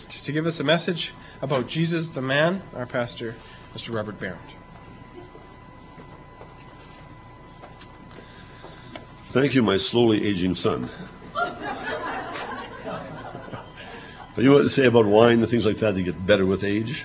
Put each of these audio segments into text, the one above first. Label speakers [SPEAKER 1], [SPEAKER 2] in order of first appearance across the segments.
[SPEAKER 1] To give us a message about Jesus the man, our pastor, Mr. Robert Barrett.
[SPEAKER 2] Thank you, my slowly aging son. You know what they say about wine and things like that, they get better with age?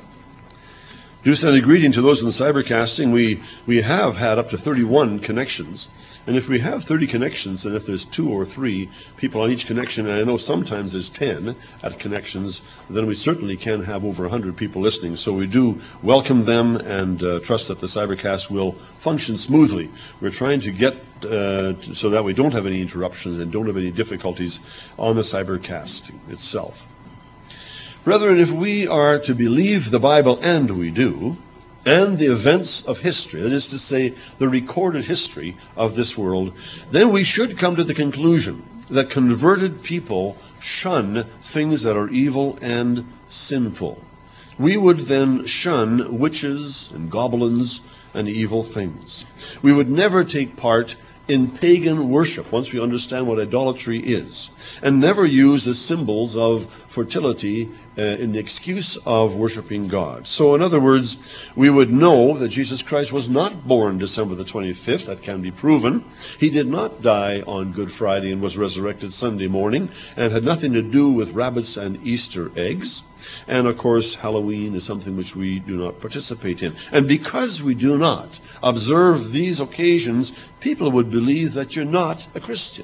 [SPEAKER 2] Do send a greeting to those in the cybercasting. We have had up to 31 connections. And if we have 30 connections, and if there's 2 or 3 people on each connection, and I know sometimes there's 10 at connections, then we certainly can have over 100 people listening. So we do welcome them and trust that the cybercast will function smoothly. We're trying to get so that we don't have any interruptions and don't have any difficulties on the cybercast itself. Brethren, if we are to believe the Bible, and we do, and the events of history, that is to say, the recorded history of this world, then we should come to the conclusion that converted people shun things that are evil and sinful. We would then shun witches and goblins and evil things. We would never take part in pagan worship, once we understand what idolatry is, and never use the symbols of fertility in the excuse of worshiping God. So in other words, we would know that Jesus Christ was not born December the 25th. That can be proven. He did not die on Good Friday and was resurrected Sunday morning, and had nothing to do with rabbits and Easter eggs. And of course, Halloween is something which we do not participate in. And because we do not observe these occasions, people would believe that you're not a Christian.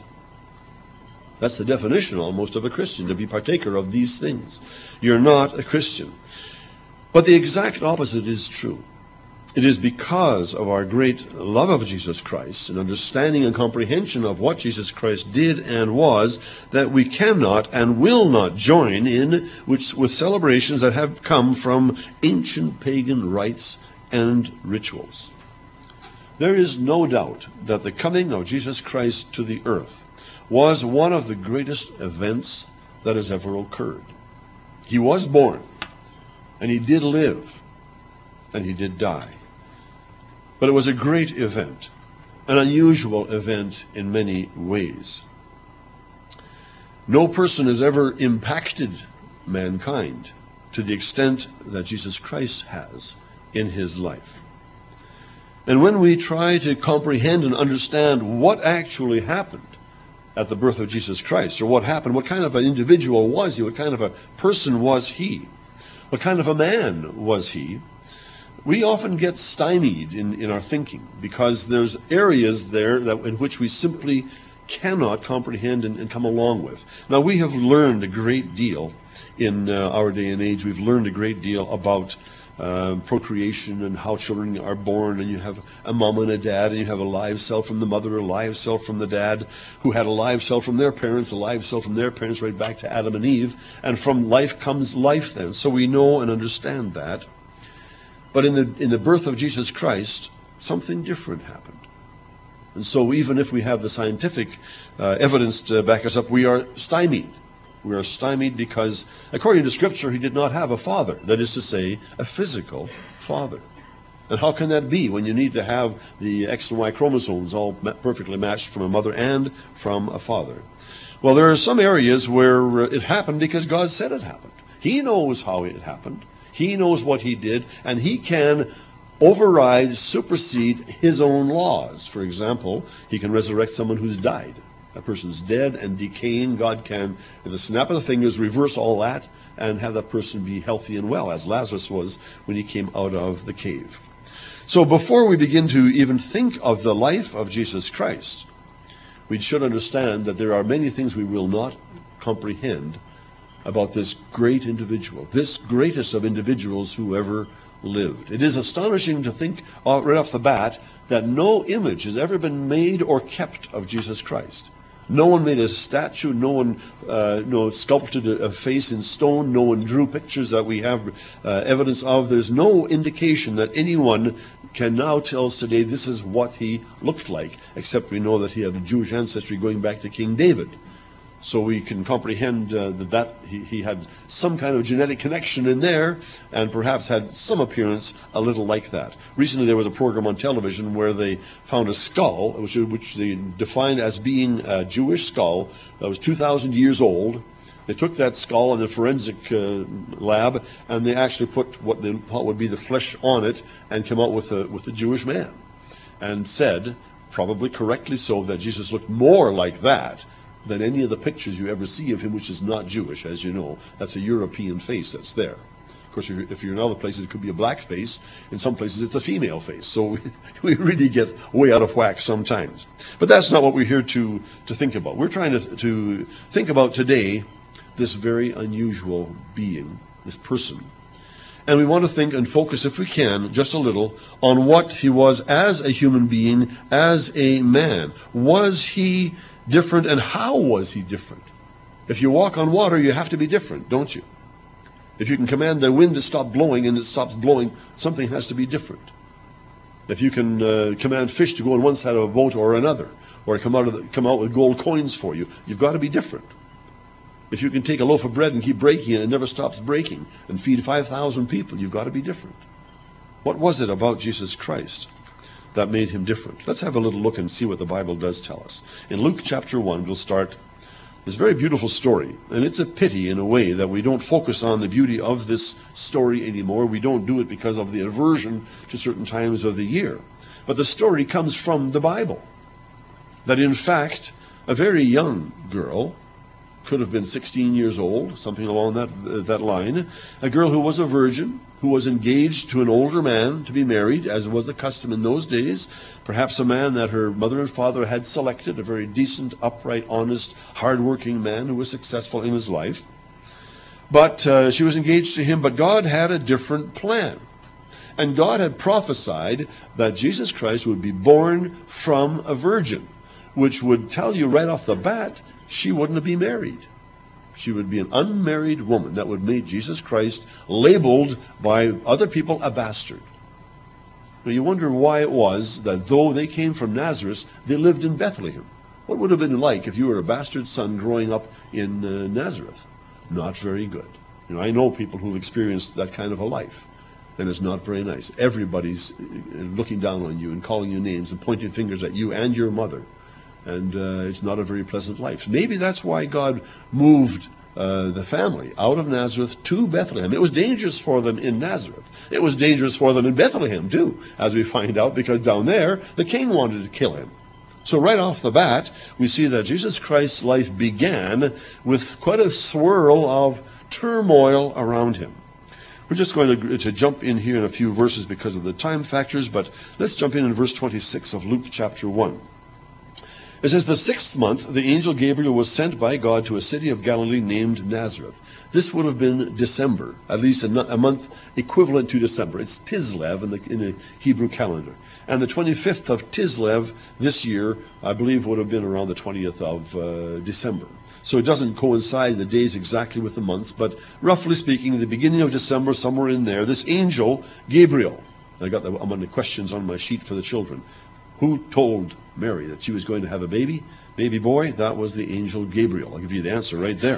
[SPEAKER 2] That's the definition almost of a Christian, to be partaker of these things. You're not a Christian. But the exact opposite is true. It is because of our great love of Jesus Christ and understanding and comprehension of what Jesus Christ did and was that we cannot and will not join in with celebrations that have come from ancient pagan rites and rituals. There is no doubt that the coming of Jesus Christ to the earth was one of the greatest events that has ever occurred. He was born, and he did live, and he did die. But it was a great event, an unusual event in many ways. No person has ever impacted mankind to the extent that Jesus Christ has in his life. And when we try to comprehend and understand what actually happened at the birth of Jesus Christ, or what happened, what kind of an individual was he, what kind of a person was he, what kind of a man was he, we often get stymied in our thinking, because there's areas there in which we simply cannot comprehend and come along with. Now, we have learned a great deal in our day and age. We've learned a great deal about procreation and how children are born, and you have a mom and a dad, and you have a live cell from the mother, a live cell from the dad, who had a live cell from their parents, a live cell from their parents, right back to Adam and Eve, and from life comes life then. So we know and understand that. But in the birth of Jesus Christ, something different happened. And so even if we have the scientific evidence to back us up, we are stymied. We are stymied because, according to Scripture, he did not have a father. That is to say, a physical father. And how can that be when you need to have the X and Y chromosomes all perfectly matched from a mother and from a father? Well, there are some areas where it happened because God said it happened. He knows how it happened. He knows what he did, and he can override, supersede his own laws. For example, he can resurrect someone who's died. A person's dead and decaying. God can, with a snap of the fingers, reverse all that and have that person be healthy and well, as Lazarus was when he came out of the cave. So before we begin to even think of the life of Jesus Christ, we should understand that there are many things we will not comprehend about this great individual, this greatest of individuals who ever lived. It is astonishing to think right off the bat that no image has ever been made or kept of Jesus Christ. No one made a statue, no one sculpted a face in stone, no one drew pictures that we have evidence of. There's no indication that anyone can now tell us today this is what he looked like, except we know that he had a Jewish ancestry going back to King David. So we can comprehend that he had some kind of genetic connection in there, and perhaps had some appearance a little like that. Recently there was a program on television where they found a skull, which they defined as being a Jewish skull that was 2,000 years old, They took that skull in the forensic lab, and they actually put what they thought would be the flesh on it, and came out with a Jewish man, and said, probably correctly so, that Jesus looked more like that than any of the pictures you ever see of him, which is not Jewish, as you know. That's a European face that's there. Of course, if you're in other places, it could be a black face. In some places, it's a female face. So we really get way out of whack sometimes. But that's not what we're here to think about. We're trying to think about today this very unusual being, this person. And we want to think and focus, if we can, just a little, on what he was as a human being, as a man. Was he different, and how was he different? If you walk on water, you have to be different, don't you? If you can command the wind to stop blowing and it stops blowing, something has to be different. If you can command fish to go on one side of a boat or another, or come out with gold coins for you, you've got to be different. If you can take a loaf of bread and keep breaking it and it never stops breaking and feed 5,000 people, you've got to be different. What was it about Jesus Christ that made him different? Let's have a little look and see what the Bible does tell us. In Luke chapter 1, we'll start this very beautiful story. And it's a pity, in a way, that we don't focus on the beauty of this story anymore. We don't do it because of the aversion to certain times of the year. But the story comes from the Bible. That, in fact, a very young girl, could have been 16 years old, something along that line, a girl who was a virgin, who was engaged to an older man to be married, as was the custom in those days, perhaps a man that her mother and father had selected, a very decent, upright, honest, hard-working man who was successful in his life. But she was engaged to him, but God had a different plan. And God had prophesied that Jesus Christ would be born from a virgin, which would tell you right off the bat, she wouldn't be married. She would be an unmarried woman. That would make Jesus Christ labeled by other people a bastard. Now you wonder why it was that though they came from Nazareth, they lived in Bethlehem. What would it have been like if you were a bastard son growing up in Nazareth? Not very good. You know, I know people who've experienced that kind of a life, and it's not very nice. Everybody's looking down on you and calling you names and pointing fingers at you and your mother. And it's not a very pleasant life. Maybe that's why God moved the family out of Nazareth to Bethlehem. It was dangerous for them in Nazareth. It was dangerous for them in Bethlehem too, as we find out, because down there the king wanted to kill him. So right off the bat, we see that Jesus Christ's life began with quite a swirl of turmoil around him. We're just going to jump in here in a few verses because of the time factors, but let's jump in verse 26 of Luke chapter 1. It says, the 6th month, the angel Gabriel was sent by God to a city of Galilee named Nazareth. This would have been December, at least a month equivalent to December. It's Tislev in the Hebrew calendar. And the 25th of Tislev this year, I believe, would have been around the 20th of December. So it doesn't coincide the days exactly with the months, but roughly speaking, the beginning of December, somewhere in there, this angel, Gabriel, I'm on the questions on my sheet for the children. Who told Mary that she was going to have a baby boy? That was the angel Gabriel. I'll give you the answer right there.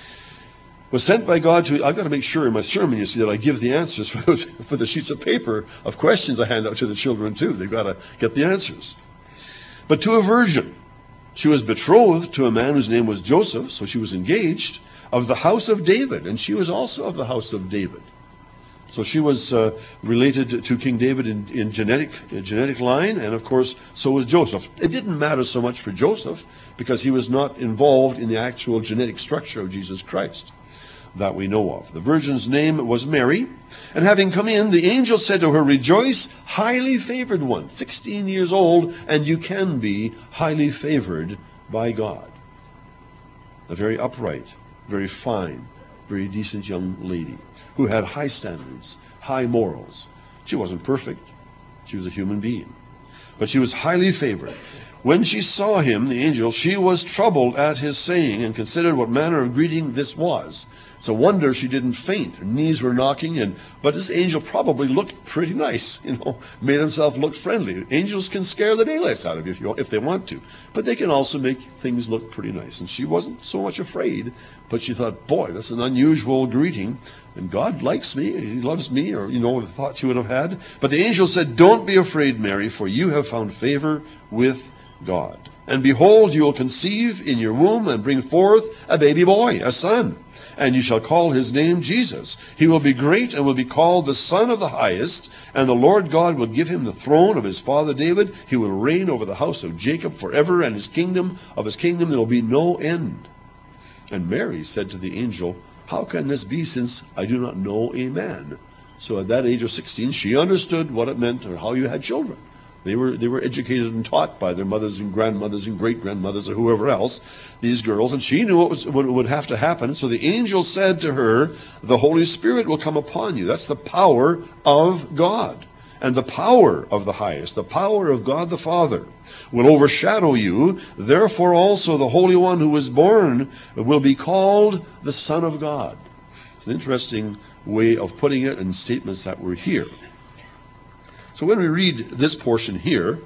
[SPEAKER 2] Was sent by God to, I've got to make sure in my sermon, you see, that I give the answers for the sheets of paper of questions I hand out to the children too. They've got to get the answers. But to a virgin. She was betrothed to a man whose name was Joseph, so she was engaged, of the house of David, and she was also of the house of David. So she was related to King David in genetic line, and of course, so was Joseph. It didn't matter so much for Joseph, because he was not involved in the actual genetic structure of Jesus Christ that we know of. The virgin's name was Mary, and having come in, the angel said to her, Rejoice, highly favored one, 16 years old, and you can be highly favored by God. A very upright, very fine, very decent young lady who had high standards, high morals. She wasn't perfect. She was a human being. But she was highly favored. When she saw him, the angel, she was troubled at his saying and considered what manner of greeting this was. It's a wonder she didn't faint. Her knees were knocking, but this angel probably looked pretty nice, made himself look friendly. Angels can scare the daylights out of you if they want to, but they can also make things look pretty nice. And she wasn't so much afraid, but she thought, boy, that's an unusual greeting. And God likes me, he loves me, or, the thought she would have had. But the angel said, Don't be afraid, Mary, for you have found favor with God. And behold, you will conceive in your womb and bring forth a baby boy, a son. And you shall call his name Jesus. He will be great and will be called the Son of the Highest. And the Lord God will give him the throne of his father David. He will reign over the house of Jacob forever, and his kingdom there will be no end. And Mary said to the angel, how can this be, since I do not know a man? So at that age of 16, she understood what it meant, or how you had children. They were educated and taught by their mothers and grandmothers and great-grandmothers or whoever else, these girls, and she knew what would have to happen. So the angel said to her, the Holy Spirit will come upon you. That's the power of God. And the power of the Highest, the power of God the Father, will overshadow you. Therefore also the Holy One who was born will be called the Son of God. It's an interesting way of putting it in statements that were here. So when we read this portion here,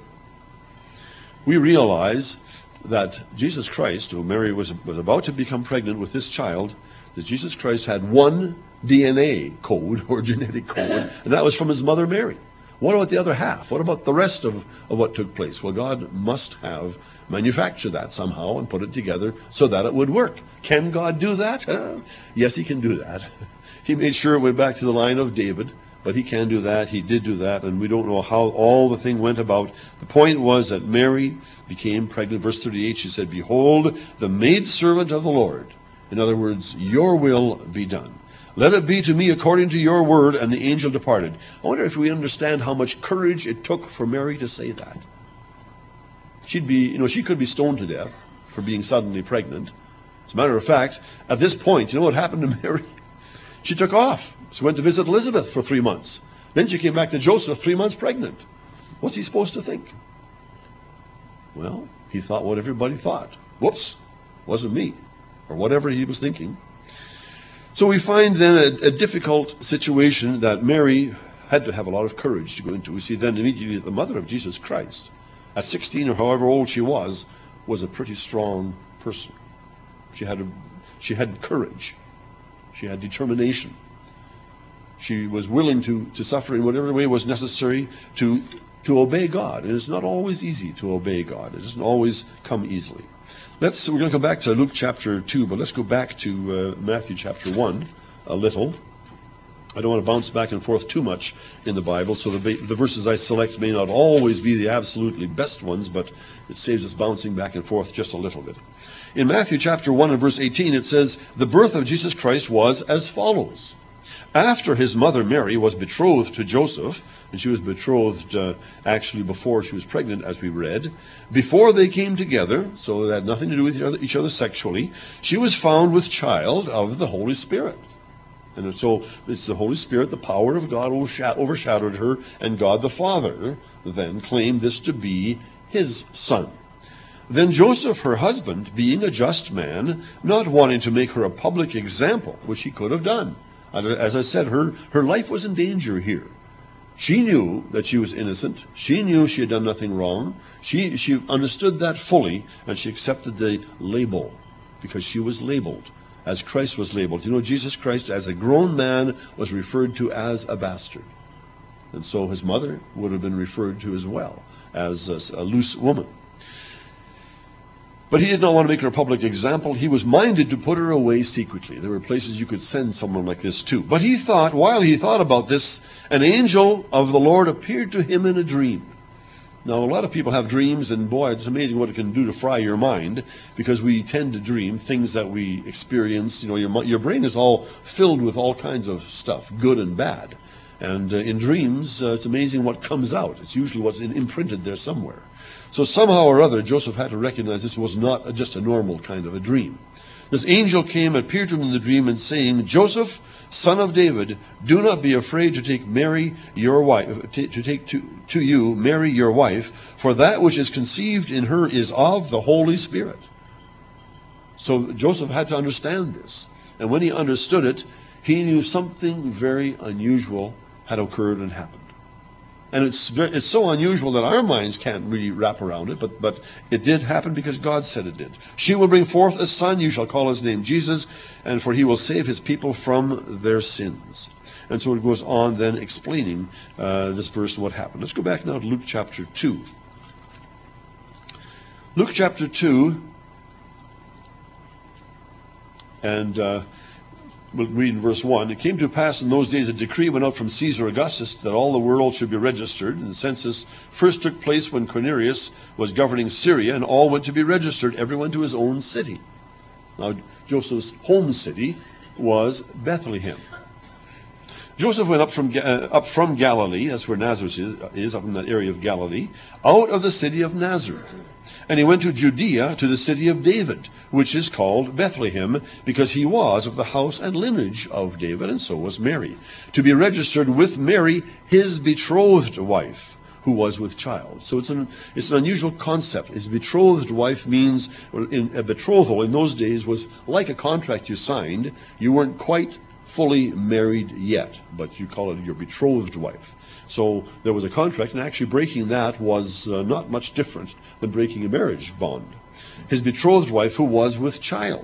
[SPEAKER 2] we realize that Jesus Christ, who Mary was about to become pregnant with this child, that Jesus Christ had one DNA code or genetic code, and that was from his mother Mary. What about the other half? What about the rest of what took place? Well, God must have manufactured that somehow and put it together so that it would work. Can God do that? Yes, he can do that. He made sure it went back to the line of David. But he can do that. He did do that. And we don't know how all the thing went about. The point was that Mary became pregnant. Verse 38, she said, behold, the maidservant of the Lord. In other words, your will be done. Let it be to me according to your word. And the angel departed. I wonder if we understand how much courage it took for Mary to say that. She could be stoned to death for being suddenly pregnant. As a matter of fact, at this point, you know what happened to Mary? She took off. She went to visit Elizabeth for 3 months. Then she came back to Joseph 3 months pregnant. What's he supposed to think? Well, he thought what everybody thought. Whoops, wasn't me. Or whatever he was thinking. So we find then a difficult situation that Mary had to have a lot of courage to go into. We see then immediately that the mother of Jesus Christ, at 16 or however old she was a pretty strong person. She had courage. She had determination. She was willing to suffer in whatever way was necessary to obey God. And it's not always easy to obey God. It doesn't always come easily. We're going to come back to Luke chapter 2, but let's go back to Matthew chapter 1 a little. I don't want to bounce back and forth too much in the Bible, so the verses I select may not always be the absolutely best ones, but it saves us bouncing back and forth just a little bit. In Matthew chapter 1 and verse 18, it says, the birth of Jesus Christ was as follows. After his mother Mary was betrothed to Joseph, and she was betrothed actually before she was pregnant, as we read, before they came together, so that had nothing to do with each other sexually, she was found with child of the Holy Spirit. And so it's the Holy Spirit, the power of God overshadowed her, and God the Father then claimed this to be his son. Then Joseph, her husband, being a just man, not wanting to make her a public example, which he could have done. As I said, her life was in danger here. She knew that she was innocent. She knew she had done nothing wrong. She understood that fully, and she accepted the label, because she was labeled as Christ was labeled. You know, Jesus Christ, as a grown man, was referred to as a bastard. And so his mother would have been referred to as well, as a loose woman. But he did not want to make her a public example. He was minded to put her away secretly. There were places you could send someone like this to. But he thought, while he thought about this, an angel of the Lord appeared to him in a dream. Now, a lot of people have dreams, and boy, it's amazing what it can do to fry your mind, because we tend to dream things that we experience. You know, your brain is all filled with all kinds of stuff, good and bad. And in dreams, it's amazing what comes out. It's usually what's imprinted there somewhere. So somehow or other, Joseph had to recognize this was not just a normal kind of a dream. This angel came and appeared to him in the dream and saying, Joseph, son of David, do not be afraid to take Mary your wife, to take to you Mary your wife, for that which is conceived in her is of the Holy Spirit. So Joseph had to understand this. And when he understood it, he knew something very unusual had occurred and happened. And it's so unusual that our minds can't really wrap around it, but it did happen because God said it did. She will bring forth a son, you shall call his name Jesus, and for he will save his people from their sins. And so it goes on then explaining this verse and what happened. Let's go back now to Luke chapter 2. Luke chapter 2, and we'll read in verse 1. It came to pass in those days a decree went out from Caesar Augustus that all the world should be registered. And the census first took place when Quirinius was governing Syria, and all went to be registered, everyone to his own city. Now, Joseph's home city was Bethlehem. Joseph went up from Galilee, that's where Nazareth is, up in that area of Galilee, out of the city of Nazareth. And he went to Judea, to the city of David, which is called Bethlehem, because he was of the house and lineage of David, and so was Mary, to be registered with Mary, his betrothed wife, who was with child. So it's an unusual concept. His betrothed wife means, a betrothal in those days was like a contract you signed. You weren't quite fully married yet, but you call it your betrothed wife. So there was a contract, and actually breaking that was not much different than breaking a marriage bond. His betrothed wife who was with child.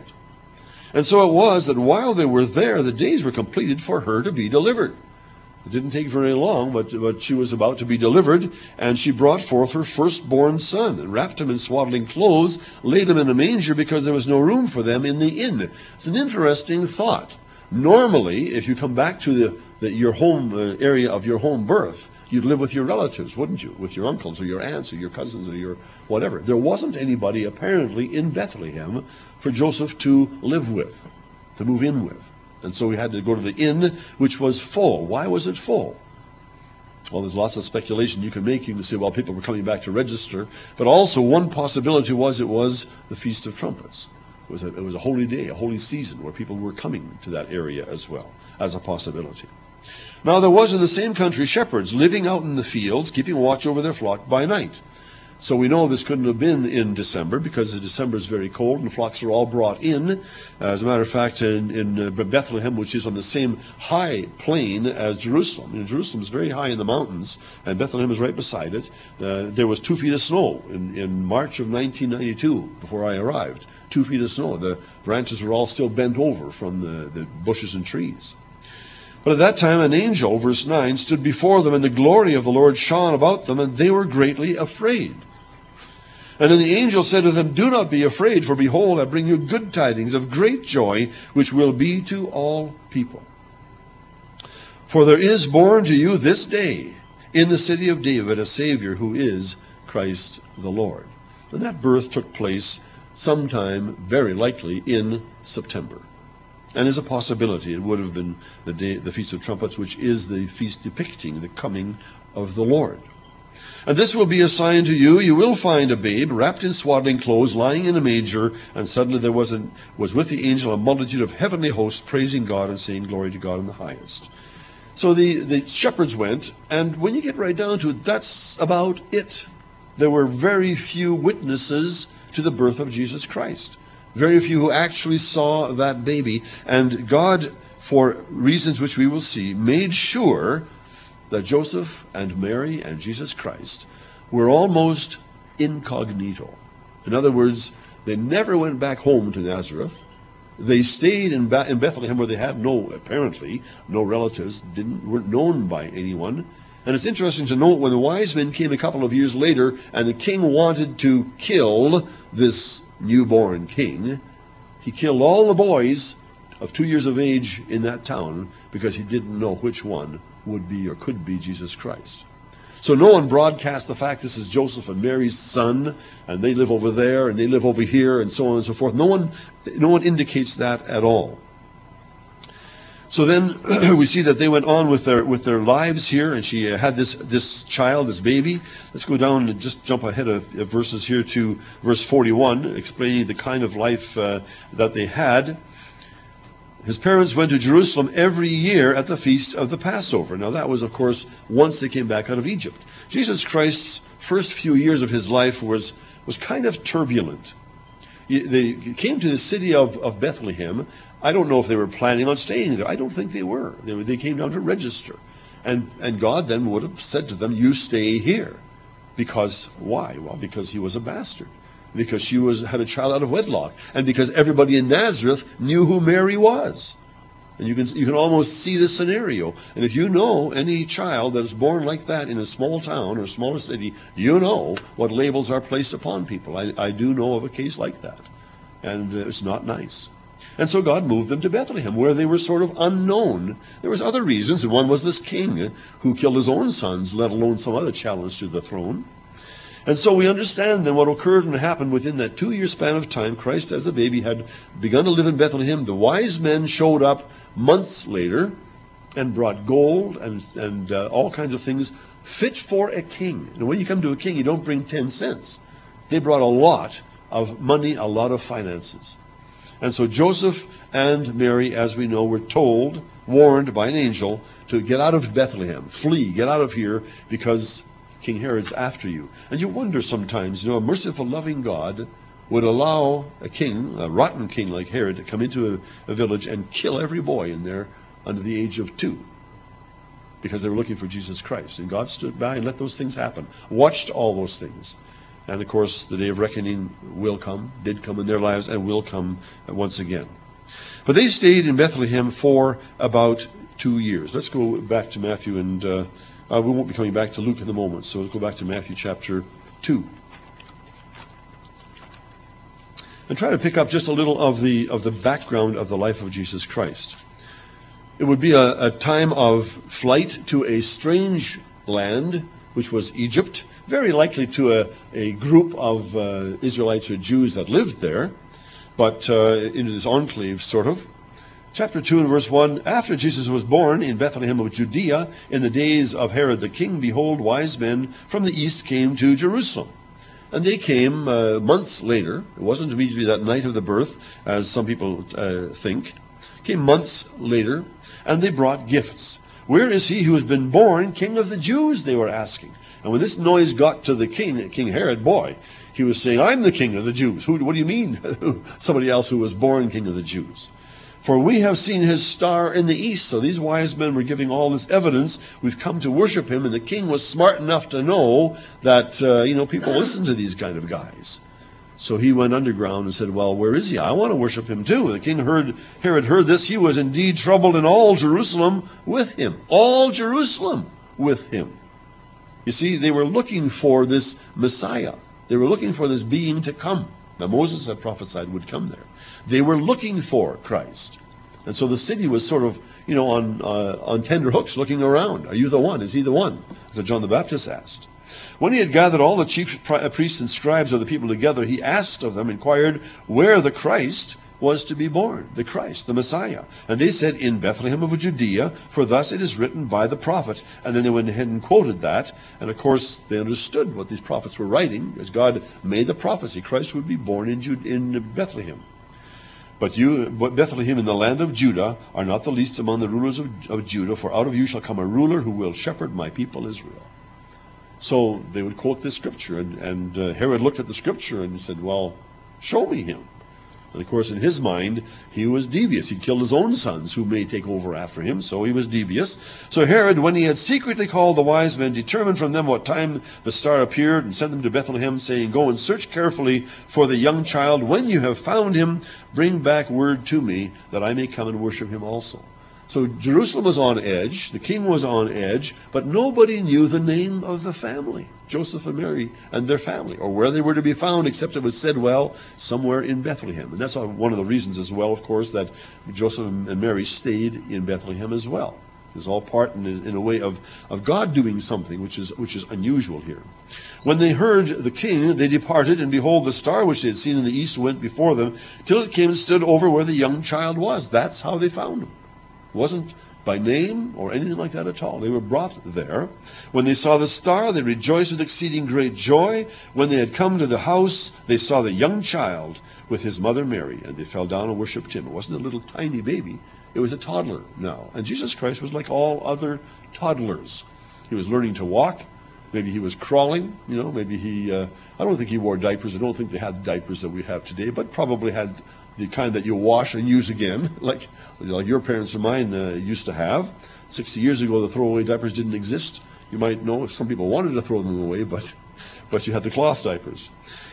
[SPEAKER 2] And so it was that while they were there, the days were completed for her to be delivered. It didn't take very long, but she was about to be delivered, and she brought forth her firstborn son, and wrapped him in swaddling clothes, laid him in a manger because there was no room for them in the inn. It's an interesting thought. Normally, if you come back to your home area of your home birth, you'd live with your relatives, wouldn't you? With your uncles or your aunts or your cousins or your whatever. There wasn't anybody apparently in Bethlehem for Joseph to live with, to move in with. And so he had to go to the inn, which was full. Why was it full? Well, there's lots of speculation you can make. You can say, well, people were coming back to register. But also one possibility was it was the Feast of Trumpets. It was a holy day, a holy season where people were coming to that area as well, as a possibility. Now there was in the same country shepherds living out in the fields, keeping watch over their flock by night. So we know this couldn't have been in December, because December is very cold and the flocks are all brought in. As a matter of fact, in Bethlehem, which is on the same high plain as Jerusalem. Jerusalem is very high in the mountains, and Bethlehem is right beside it. There was 2 feet of snow in March of 1992, before I arrived. 2 feet of snow. The branches were all still bent over from the bushes and trees. But at that time an angel, verse 9, stood before them, and the glory of the Lord shone about them, and they were greatly afraid. And then the angel said to them, do not be afraid, for behold, I bring you good tidings of great joy, which will be to all people. For there is born to you this day in the city of David a Savior, who is Christ the Lord. And that birth took place sometime, very likely, in September. And there's a possibility it would have been the Feast of Trumpets, which is the feast depicting the coming of the Lord. And this will be a sign to you. You will find a babe wrapped in swaddling clothes, lying in a manger. And suddenly there was with the angel a multitude of heavenly hosts, praising God and saying, glory to God in the highest. So the shepherds went, and when you get right down to it, that's about it. There were very few witnesses to the birth of Jesus Christ. Very few who actually saw that baby. And God, for reasons which we will see, made sure that Joseph and Mary and Jesus Christ were almost incognito. In other words, they never went back home to Nazareth. They stayed in Bethlehem, where they had apparently no relatives, weren't known by anyone. And it's interesting to note when the wise men came a couple of years later and the king wanted to kill this newborn king, he killed all the boys of 2 years of age in that town because he didn't know which one would be or could be Jesus Christ. So no one broadcast the fact this is Joseph and Mary's son, and they live over there and they live over here, and so on and so forth. No one indicates that at all. So then we see that they went on with their lives here, and she had this child, this baby. Let's go down and just jump ahead of verses here to verse 41, explaining the kind of life that they had. His parents went to Jerusalem every year at the feast of the Passover. Now that was, of course, once they came back out of Egypt. Jesus Christ's first few years of his life was kind of turbulent. They came to the city of Bethlehem. I don't know if they were planning on staying there. I don't think they were. They came down to register. And God then would have said to them, you stay here. Because, why? Well, because he was a bastard. Because she had a child out of wedlock. And because everybody in Nazareth knew who Mary was. And you can almost see the scenario. And if you know any child that is born like that in a small town or smaller city, you know what labels are placed upon people. I do know of a case like that. And it's not nice. And so God moved them to Bethlehem, where they were sort of unknown. There was other reasons, and one was this king who killed his own sons, let alone some other challenge to the throne. And so we understand then what occurred and happened within that 2-year span of time. Christ as a baby had begun to live in Bethlehem. The wise men showed up months later and brought gold and all kinds of things fit for a king. And when you come to a king, you don't bring 10 cents. They brought a lot of money, a lot of finances. And so Joseph and Mary, as we know, were warned by an angel to get out of Bethlehem, flee, get out of here, because King Herod's after you. And you wonder sometimes, a merciful, loving God would allow a king, a rotten king like Herod, to come into a village and kill every boy in there under the age of 2, because they were looking for Jesus Christ. And God stood by and let those things happen, watched all those things. And of course, the day of reckoning will come, did come in their lives, and will come once again. But they stayed in Bethlehem for about 2 years. Let's go back to Matthew, and we won't be coming back to Luke in a moment, so let's go back to Matthew chapter 2. And try to pick up just a little of the background of the life of Jesus Christ. It would be a time of flight to a strange land, which was Egypt, very likely to a group of Israelites or Jews that lived there, but in this enclave, sort of. Chapter 2 and verse 1, after Jesus was born in Bethlehem of Judea, in the days of Herod the king, behold, wise men from the east came to Jerusalem. And they came months later. It wasn't immediately that night of the birth, as some people think. Came months later, and they brought gifts. Where is he who has been born King of the Jews, they were asking. And when this noise got to the king, King Herod, boy, he was saying, I'm the King of the Jews. What do you mean? Somebody else who was born King of the Jews. For we have seen his star in the east. So these wise men were giving all this evidence. We've come to worship him. And the king was smart enough to know that, people listen to these kind of guys. So he went underground and said, well, where is he? I want to worship him too. And the king Herod heard this. He was indeed troubled, in all Jerusalem with him. All Jerusalem with him. You see, they were looking for this Messiah. They were looking for this being to come. Now, Moses had prophesied would come there. They were looking for Christ. And so the city was sort of, on tender hooks looking around. Are you the one? Is he the one? So John the Baptist asked. When he had gathered all the chief priests and scribes of the people together, he asked of them, inquired, where the Christ was to be born, the Christ, the Messiah. And they said, in Bethlehem of Judea, for thus it is written by the prophet. And then they went ahead and quoted that. And of course, they understood what these prophets were writing, as God made the prophecy. Christ would be born in Bethlehem. But Bethlehem in the land of Judah are not the least among the rulers of Judah, for out of you shall come a ruler who will shepherd my people Israel. So they would quote this scripture, and Herod looked at the scripture and said, well, show me him. And of course, in his mind, he was devious. He killed his own sons, who may take over after him, so he was devious. So Herod, when he had secretly called the wise men, determined from them what time the star appeared, and sent them to Bethlehem, saying, go and search carefully for the young child. When you have found him, bring back word to me, that I may come and worship him also. So Jerusalem was on edge, the king was on edge, but nobody knew the name of the family, Joseph and Mary and their family, or where they were to be found, except it was said, well, somewhere in Bethlehem. And that's one of the reasons as well, of course, that Joseph and Mary stayed in Bethlehem as well. It's all part in a way of God doing something which is unusual here. When they heard the king, they departed, and behold, the star which they had seen in the east went before them, till it came and stood over where the young child was. That's how they found him. It wasn't by name or anything like that at all. They were brought there. When they saw the star, they rejoiced with exceeding great joy. When they had come to the house, they saw the young child with his mother Mary, and they fell down and worshipped him. It wasn't a little tiny baby. It was a toddler now. And Jesus Christ was like all other toddlers. He was learning to walk. Maybe he was crawling. Maybe I don't think he wore diapers. I don't think they had diapers that we have today, but probably had the kind that you wash and use again, like your parents and mine used to have. 60 years ago, the throwaway diapers didn't exist. You might know if some people wanted to throw them away, but you had the cloth diapers.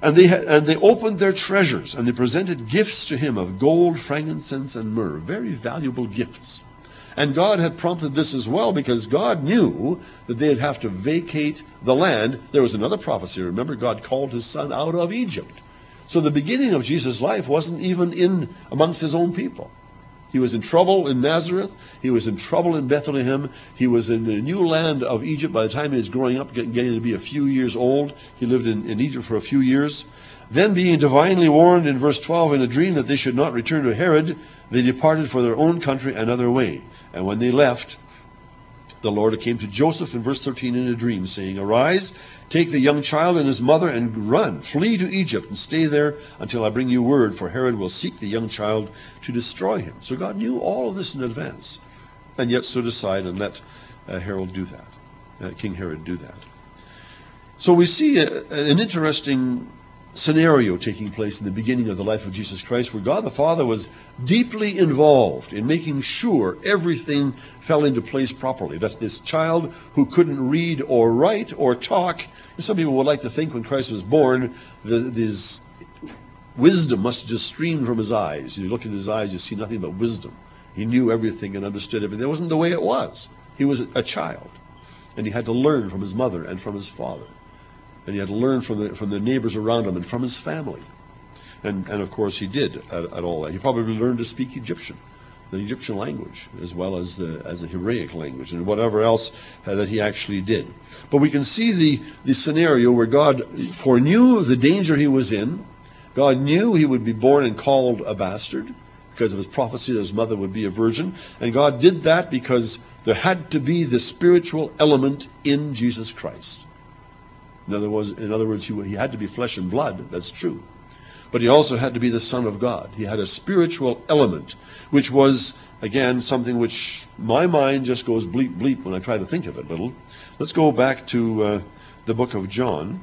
[SPEAKER 2] And they opened their treasures, and they presented gifts to him of gold, frankincense, and myrrh, very valuable gifts. And God had prompted this as well, because God knew that they'd have to vacate the land. There was another prophecy. Remember, God called his son out of Egypt. So the beginning of Jesus' life wasn't even in amongst his own people. He was in trouble in Nazareth. He was in trouble in Bethlehem. He was in the new land of Egypt by the time he was growing up, getting to be a few years old. He lived in Egypt for a few years. Then being divinely warned in verse 12 in a dream that they should not return to Herod, they departed for their own country another way. And when they left, the Lord came to Joseph in verse 13 in a dream, saying, "Arise, take the young child and his mother, and run, flee to Egypt, and stay there until I bring you word, for Herod will seek the young child to destroy him." So God knew all of this in advance, and yet stood aside and let Herod do that, King Herod do that. So we see an interesting scenario taking place in the beginning of the life of Jesus Christ, where God the Father was deeply involved in making sure everything fell into place properly. That this child who couldn't read or write or talk, some people would like to think when Christ was born, this wisdom must have just streamed from his eyes. You look in his eyes, you see nothing but wisdom. He knew everything and understood everything. That wasn't the way it was. He was a child, and he had to learn from his mother and from his father. And he had to learn from the neighbors around him and from his family. And of course he did at all that. He probably learned to speak Egyptian, the Egyptian language, as well as the Hebraic language, and whatever else that he actually did. But we can see the scenario where God foreknew the danger he was in. God knew he would be born and called a bastard because of his prophecy that his mother would be a virgin. And God did that because there had to be the spiritual element in Jesus Christ. In other words, he had to be flesh and blood, that's true. But he also had to be the Son of God. He had a spiritual element, which was, again, something which my mind just goes bleep, bleep when I try to think of it a little. Let's go back to the book of John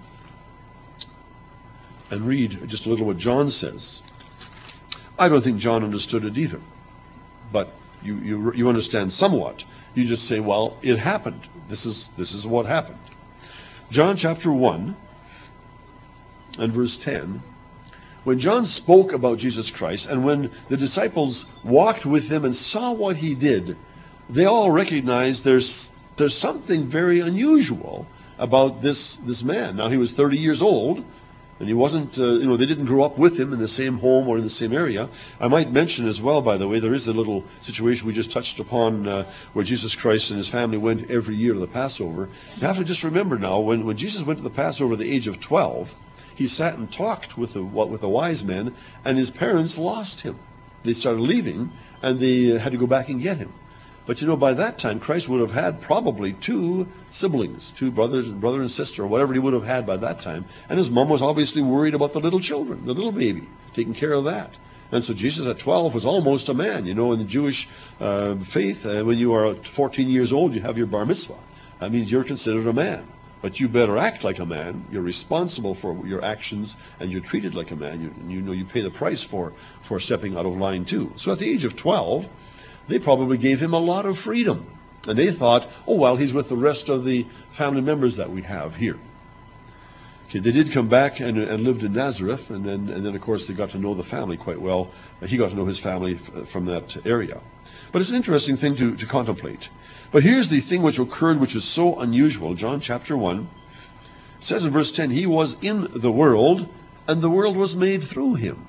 [SPEAKER 2] and read just a little what John says. I don't think John understood it either, but you understand somewhat. You just say, well, it happened. This is what happened. John chapter 1 and verse 10, when John spoke about Jesus Christ, and when the disciples walked with him and saw what he did, they all recognized there's something very unusual about this man. Now, he was 30 years old, and he wasn't, they didn't grow up with him in the same home or in the same area. I might mention as well, by the way, there is a little situation we just touched upon where Jesus Christ and his family went every year to the Passover. You have to just remember now, when Jesus went to the Passover at the age of 12, he sat and talked with the wise men, and his parents lost him. They started leaving, and they had to go back and get him. But by that time, Christ would have had probably two siblings, two brother and sister, or whatever he would have had by that time. And his mom was obviously worried about the little children, the little baby, taking care of that. And so Jesus at 12 was almost a man. In the Jewish faith, when you are 14 years old, you have your bar mitzvah. That means you're considered a man. But you better act like a man. You're responsible for your actions, and you're treated like a man. You pay the price for stepping out of line too. So at the age of 12, they probably gave him a lot of freedom. And they thought, oh, well, he's with the rest of the family members that we have here. Okay, they did come back and lived in Nazareth, and then, of course, they got to know the family quite well. He got to know his family from that area. But it's an interesting thing to contemplate. But here's the thing which occurred, which is so unusual. John chapter 1 says in verse 10, he was in the world, and the world was made through him.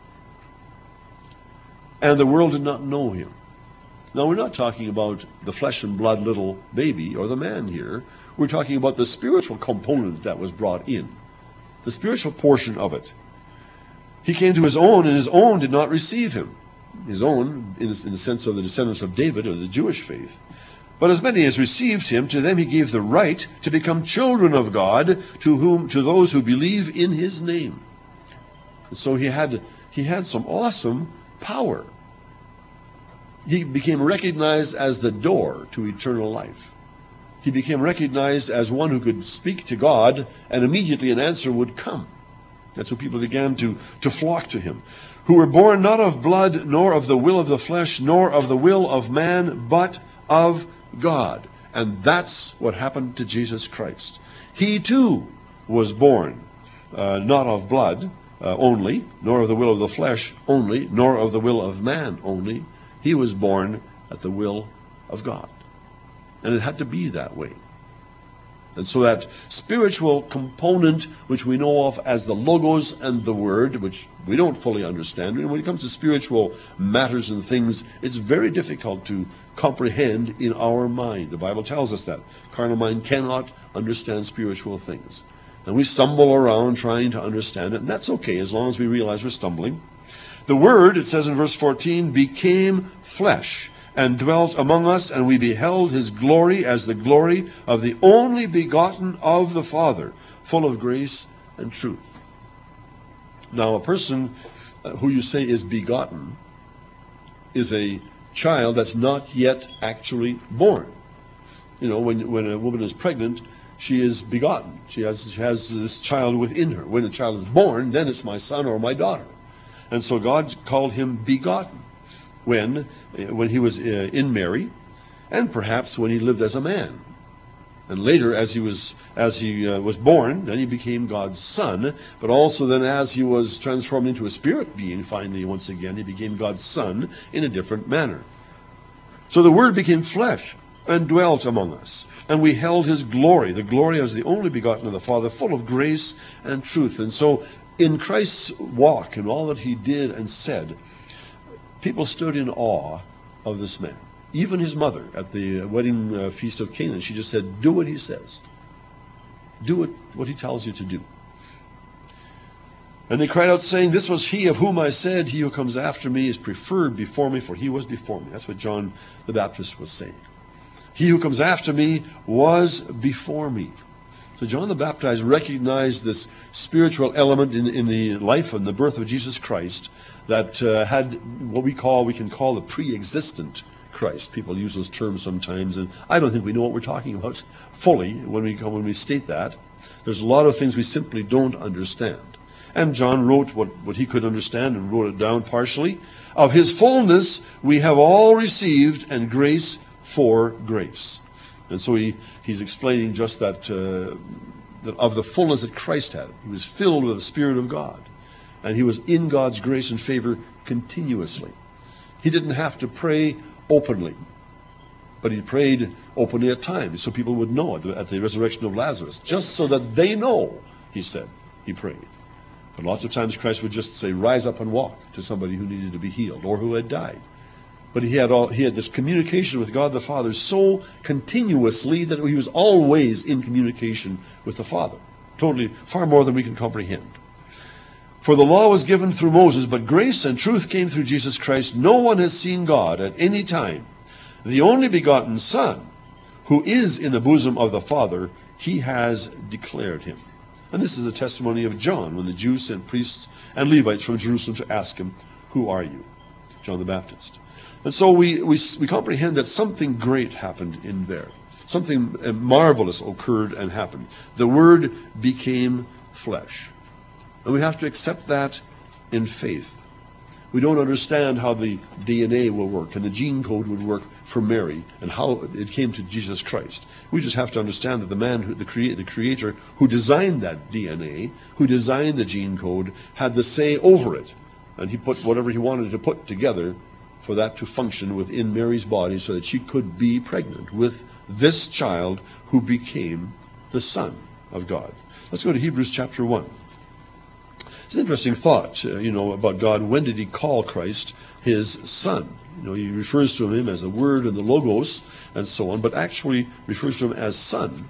[SPEAKER 2] And the world did not know him. Now, we're not talking about the flesh and blood little baby or the man here. We're talking about the spiritual component that was brought in, the spiritual portion of it. He came to his own, and his own did not receive him. His own, in the sense of the descendants of David or the Jewish faith. But as many as received him, to them he gave the right to become children of God, to those who believe in his name. And so he had some awesome power. He became recognized as the door to eternal life. He became recognized as one who could speak to God, and immediately an answer would come. That's when people began to flock to him. Who were born not of blood, nor of the will of the flesh, nor of the will of man, but of God. And that's what happened to Jesus Christ. He too was born not of blood only, nor of the will of the flesh only, nor of the will of man only. He was born at the will of God. And it had to be that way. And so that spiritual component, which we know of as the Logos and the Word, which we don't fully understand, and when it comes to spiritual matters and things, it's very difficult to comprehend in our mind. The Bible tells us that. Carnal mind cannot understand spiritual things. And we stumble around trying to understand it, and that's okay as long as we realize we're stumbling. The Word, it says in verse 14, became flesh and dwelt among us, and we beheld his glory as the glory of the only begotten of the Father, full of grace and truth. Now, a person who you say is begotten is a child that's not yet actually born. You know, when a woman is pregnant, she is begotten. She has this child within her. When the child is born, then it's my son or my daughter. And so God called him begotten when he was in Mary, and perhaps when he lived as a man. And later, as he was born, then he became God's son. But also then, as he was transformed into a spirit being, finally, once again, he became God's son in a different manner. So the Word became flesh and dwelt among us, and we held his glory, the glory as the only begotten of the Father, full of grace and truth. And so, in Christ's walk and all that he did and said, people stood in awe of this man. Even his mother at the wedding feast of Canaan, she just said, do what he says. Do what he tells you to do. And they cried out, saying, this was he of whom I said, he who comes after me is preferred before me, for he was before me. That's what John the Baptist was saying. He who comes after me was before me. So John the Baptist recognized this spiritual element in the life and the birth of Jesus Christ that had what we can call the pre-existent Christ. People use those terms sometimes, and I don't think we know what we're talking about fully when we state that. There's a lot of things we simply don't understand. And John wrote what he could understand and wrote it down partially. Of his fullness we have all received, and grace for grace. And so he's explaining just that of the fullness that Christ had. He was filled with the Spirit of God. And he was in God's grace and favor continuously. He didn't have to pray openly, but he prayed openly at times so people would know at the resurrection of Lazarus. Just so that they know, he said, he prayed. But lots of times Christ would just say, rise up and walk, to somebody who needed to be healed or who had died. But he had this communication with God the Father so continuously that he was always in communication with the Father. Totally, far more than we can comprehend. For the law was given through Moses, but grace and truth came through Jesus Christ. No one has seen God at any time. The only begotten Son, who is in the bosom of the Father, he has declared him. And this is the testimony of John, when the Jews sent priests and Levites from Jerusalem to ask him, who are you? John the Baptist. And so we comprehend that something great happened in there. Something marvelous occurred and happened. The Word became flesh. And we have to accept that in faith. We don't understand how the DNA will work and the gene code would work for Mary and how it came to Jesus Christ. We just have to understand that the man, the creator who designed that DNA, who designed the gene code, had the say over it. And he put whatever he wanted to put together for that to function within Mary's body so that she could be pregnant with this child who became the Son of God. Let's go to Hebrews chapter 1. It's an interesting thought, about God. When did he call Christ his Son? He refers to him as the Word and the Logos and so on, but actually refers to him as Son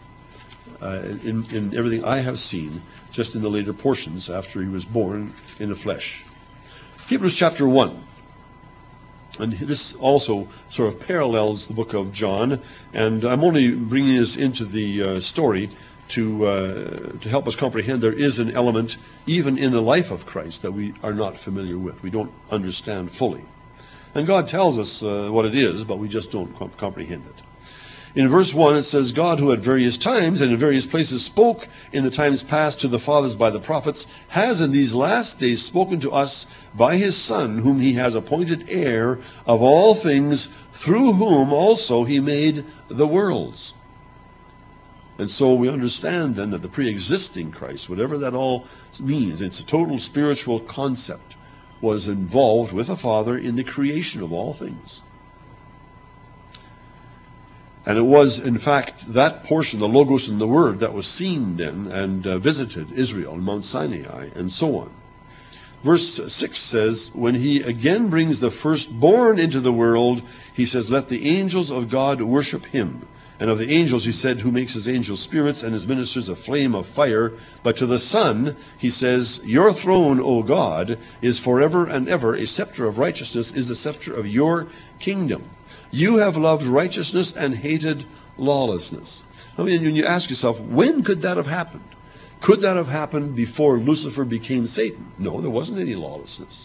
[SPEAKER 2] in everything I have seen, just in the later portions after he was born in the flesh. Hebrews chapter 1. And this also sort of parallels the book of John, and I'm only bringing this into the story to help us comprehend there is an element even in the life of Christ that we are not familiar with. We don't understand fully. And God tells us what it is, but we just don't comprehend it. In verse 1 it says, God, who at various times and in various places spoke in the times past to the fathers by the prophets, has in these last days spoken to us by his Son, whom he has appointed heir of all things, through whom also he made the worlds. And so we understand then that the pre-existing Christ, whatever that all means, it's a total spiritual concept, was involved with the Father in the creation of all things. And it was, in fact, that portion, the Logos and the Word, that was seen then and visited Israel in Mount Sinai and so on. Verse 6 says, when he again brings the firstborn into the world, he says, let the angels of God worship him. And of the angels, he said, who makes his angels spirits and his ministers a flame of fire. But to the Son, he says, your throne, O God, is forever and ever. A scepter of righteousness is the scepter of your kingdom. You have loved righteousness and hated lawlessness. I mean, when you ask yourself, when could that have happened? Could that have happened before Lucifer became Satan? No, there wasn't any lawlessness.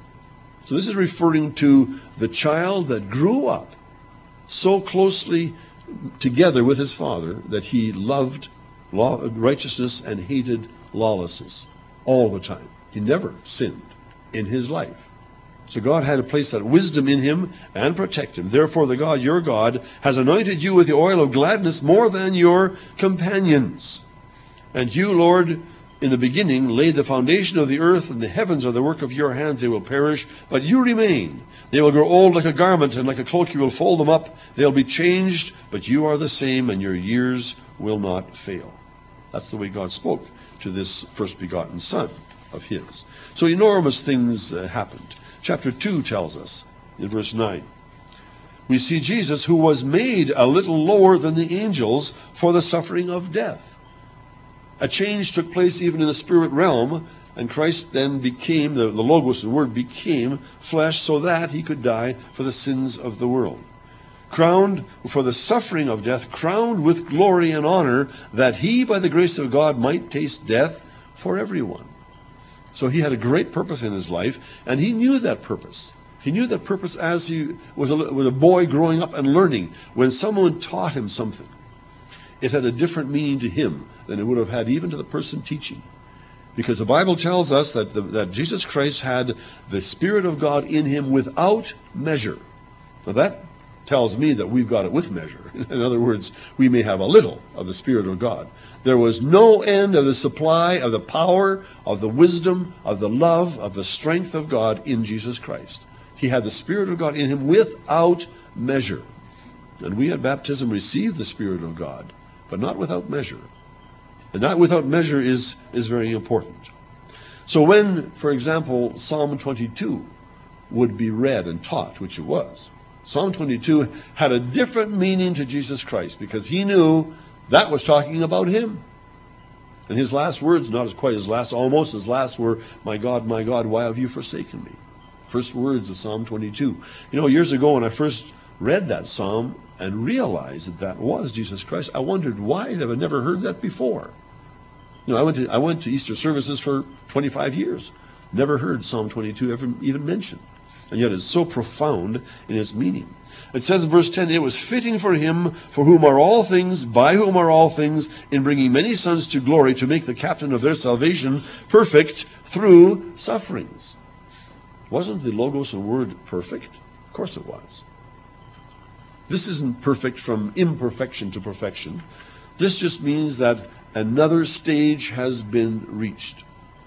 [SPEAKER 2] So this is referring to the child that grew up so closely together with his father that he loved righteousness and hated lawlessness all the time. He never sinned in his life. So God had to place that wisdom in him and protect him. Therefore, the God, your God, has anointed you with the oil of gladness more than your companions. And you, Lord, in the beginning laid the foundation of the earth, and the heavens are the work of your hands. They will perish, but you remain. They will grow old like a garment, and like a cloak you will fold them up. They'll be changed, but you are the same, and your years will not fail. That's the way God spoke to this first begotten Son of his. So enormous things happened. Chapter 2 tells us, in verse 9, we see Jesus, who was made a little lower than the angels for the suffering of death. A change took place even in the spirit realm, and Christ then became, the Logos, the Word, became flesh so that he could die for the sins of the world. Crowned for the suffering of death, crowned with glory and honor, that he, by the grace of God, might taste death for everyone. So he had a great purpose in his life, and he knew that purpose. He knew that purpose as he was a boy growing up and learning. When someone taught him something, it had a different meaning to him than it would have had even to the person teaching. Because the Bible tells us that Jesus Christ had the Spirit of God in him without measure. Now that tells me that we've got it with measure. In other words, we may have a little of the Spirit of God. There was no end of the supply of the power, of the wisdom, of the love, of the strength of God in Jesus Christ. He had the Spirit of God in him without measure. And we at baptism receive the Spirit of God, but not without measure. And that without measure is very important. So when, for example, Psalm 22 would be read and taught, which it was, Psalm 22 had a different meaning to Jesus Christ because he knew that was talking about him. And his last words, not as quite his last, almost his last, were, my God, why have you forsaken me? First words of Psalm 22. You know, years ago when I first read that psalm and realized that was Jesus Christ, I wondered, why have I never heard that before? You know, I went to Easter services for 25 years. Never heard Psalm 22 ever even mentioned. And yet it's so profound in its meaning. It says in verse 10, it was fitting for him, for whom are all things, by whom are all things, in bringing many sons to glory, to make the captain of their salvation perfect through sufferings. Wasn't the Logos and Word perfect? Of course it was. This isn't perfect from imperfection to perfection. This just means that another stage has been reached.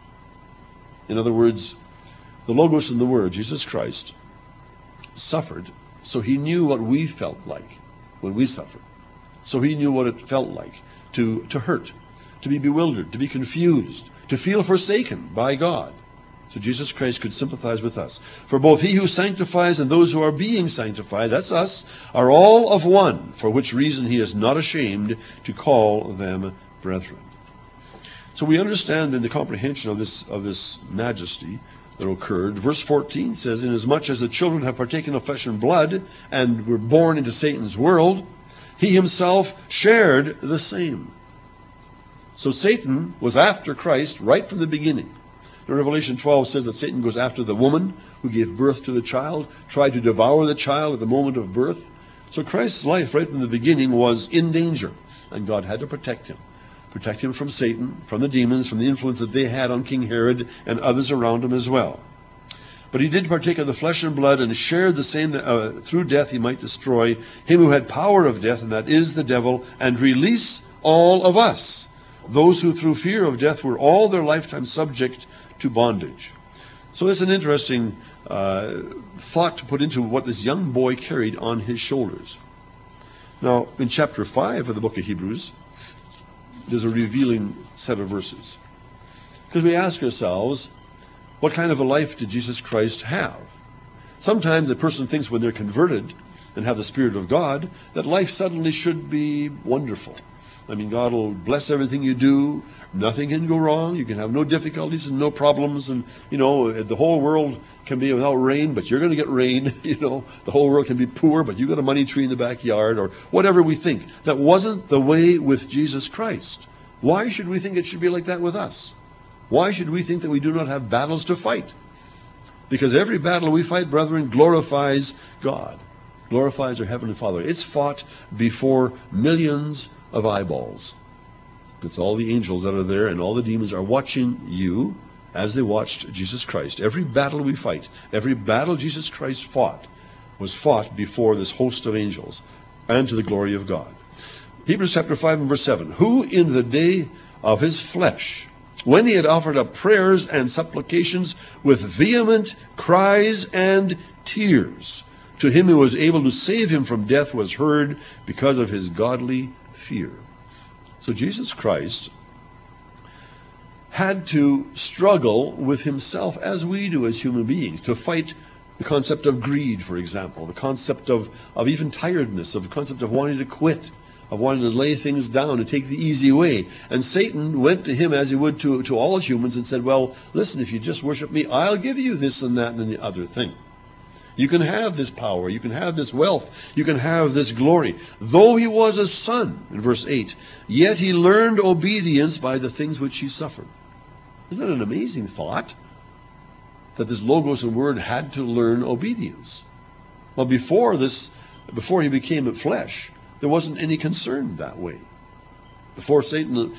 [SPEAKER 2] In other words, the Logos and the Word, Jesus Christ, suffered, so he knew what we felt like when we suffered. So he knew what it felt like to hurt, to be bewildered, to be confused, to feel forsaken by God. So Jesus Christ could sympathize with us. For both he who sanctifies and those who are being sanctified, that's us, are all of one, for which reason he is not ashamed to call them brethren. So we understand in the comprehension of this majesty that occurred. Verse 14 says, inasmuch as the children have partaken of flesh and blood and were born into Satan's world, he himself shared the same. So Satan was after Christ right from the beginning. Revelation 12 says that Satan goes after the woman who gave birth to the child, tried to devour the child at the moment of birth. So Christ's life right from the beginning was in danger, and God had to protect him. Protect him from Satan, from the demons, from the influence that they had on King Herod and others around him as well. But he did partake of the flesh and blood, and shared the same through death he might destroy him who had power of death, and that is the devil, and release all of us, those who through fear of death were all their lifetime subject to bondage. So it's an interesting thought to put into what this young boy carried on his shoulders. Now, in chapter 5 of the book of Hebrews, there's a revealing set of verses. Because we ask ourselves, what kind of a life did Jesus Christ have? Sometimes a person thinks when they're converted and have the Spirit of God, that life suddenly should be wonderful. I mean, God will bless everything you do. Nothing can go wrong. You can have no difficulties and no problems. And, the whole world can be without rain, but you're going to get rain. The whole world can be poor, but you got a money tree in the backyard, or whatever we think. That wasn't the way with Jesus Christ. Why should we think it should be like that with us? Why should we think that we do not have battles to fight? Because every battle we fight, brethren, glorifies God. Glorifies our Heavenly Father. It's fought before millions of eyeballs. It's all the angels that are there, and all the demons are watching you as they watched Jesus Christ. Every battle we fight, every battle Jesus Christ fought, was fought before this host of angels, and to the glory of God. Hebrews chapter 5 and verse 7. Who in the day of his flesh, when he had offered up prayers and supplications with vehement cries and tears, to him who was able to save him from death, was heard because of his godly fear. So Jesus Christ had to struggle with himself as we do as human beings, to fight the concept of greed, for example, the concept of even tiredness, of the concept of wanting to quit, of wanting to lay things down and take the easy way. And Satan went to him as he would to all humans and said, well, listen, if you just worship me, I'll give you this and that and the other thing. You can have this power, you can have this wealth, you can have this glory. Though he was a son, in verse 8, yet he learned obedience by the things which he suffered. Isn't that an amazing thought? That this Logos and Word had to learn obedience. Well, before he became flesh, there wasn't any concern that way. Before Lucifer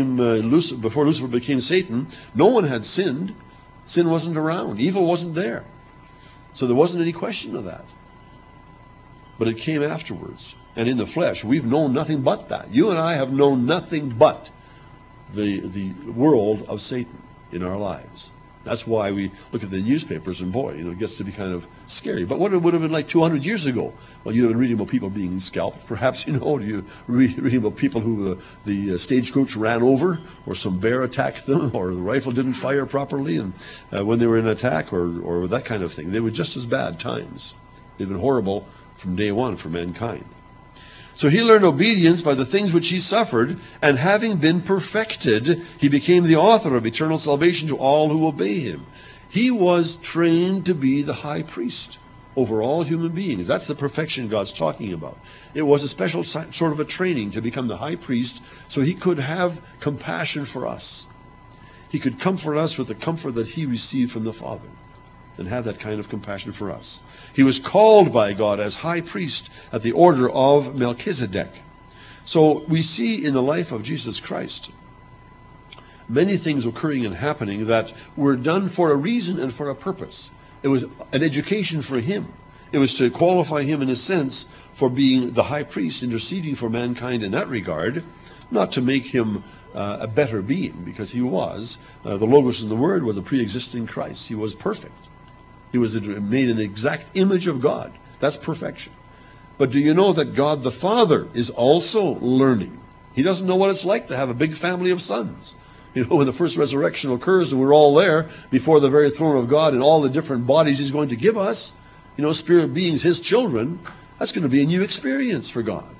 [SPEAKER 2] became Satan, no one had sinned. Sin wasn't around. Evil wasn't there. So there wasn't any question of that. But it came afterwards. And in the flesh, we've known nothing but that. You and I have known nothing but the world of Satan in our lives. That's why we look at the newspapers and boy, it gets to be kind of scary. But what it would have been like 200 years ago? Well, you'd have been reading about people being scalped. Perhaps, you reading about people who the stagecoach ran over, or some bear attacked them, or the rifle didn't fire properly, and when they were in attack, or that kind of thing. They were just as bad times. They've been horrible from day one for mankind. So he learned obedience by the things which he suffered, and having been perfected, he became the author of eternal salvation to all who obey him. He was trained to be the high priest over all human beings. That's the perfection God's talking about. It was a special sort of a training to become the high priest so he could have compassion for us. He could comfort us with the comfort that he received from the Father, and have that kind of compassion for us. He was called by God as high priest at the order of Melchizedek. So we see in the life of Jesus Christ many things occurring and happening that were done for a reason and for a purpose. It was an education for him. It was to qualify him in a sense for being the high priest, interceding for mankind in that regard, not to make him a better being, because he was. The Logos and the Word was a pre-existing Christ. He was perfect. He was made in the exact image of God. That's perfection. But do you know that God the Father is also learning? He doesn't know what it's like to have a big family of sons. When the first resurrection occurs and we're all there before the very throne of God in all the different bodies he's going to give us, spirit beings, his children, that's going to be a new experience for God.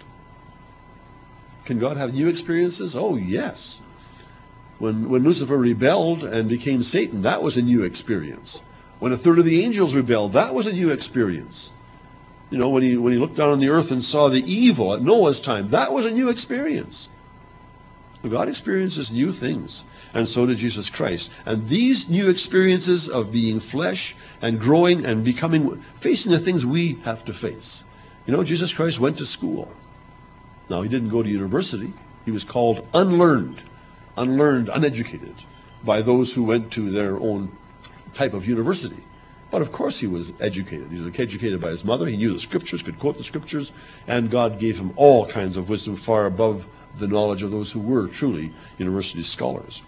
[SPEAKER 2] Can God have new experiences? Oh, yes. When Lucifer rebelled and became Satan, that was a new experience. When a third of the angels rebelled, that was a new experience. When he looked down on the earth and saw the evil at Noah's time, that was a new experience. God experiences new things, and so did Jesus Christ. And these new experiences of being flesh and growing and facing the things we have to face. Jesus Christ went to school. Now, he didn't go to university. He was called unlearned, uneducated by those who went to their own type of university. But of course he was educated. He was educated by his mother. He knew the Scriptures, could quote the Scriptures, and God gave him all kinds of wisdom far above the knowledge of those who were truly university scholars.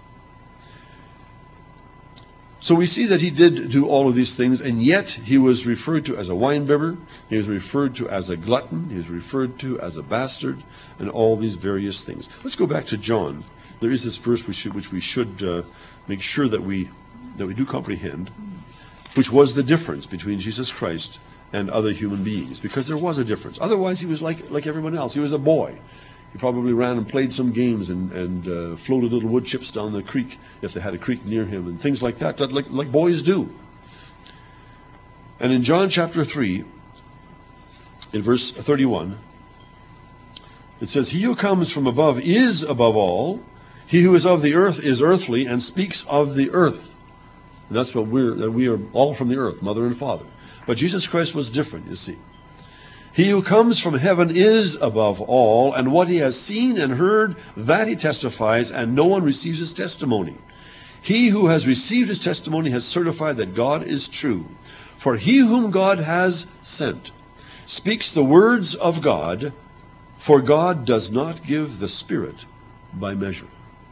[SPEAKER 2] So we see that he did do all of these things, and yet he was referred to as a winebibber, he was referred to as a glutton, he was referred to as a bastard, and all these various things. Let's go back to John. There is this verse which we should make sure that we do comprehend, which was the difference between Jesus Christ and other human beings, because there was a difference. Otherwise, he was like everyone else. He was a boy. He probably ran and played some games and floated little wood chips down the creek if they had a creek near him and things like that, like boys do. And in John chapter 3, in verse 31, it says, "He who comes from above is above all. He who is of the earth is earthly and speaks of the earth." And that's what we are all from the earth, mother and father. But Jesus Christ was different, you see. "He who comes from heaven is above all, and what he has seen and heard, that he testifies, and no one receives his testimony. He who has received his testimony has certified that God is true. For he whom God has sent speaks the words of God, for God does not give the Spirit by measure."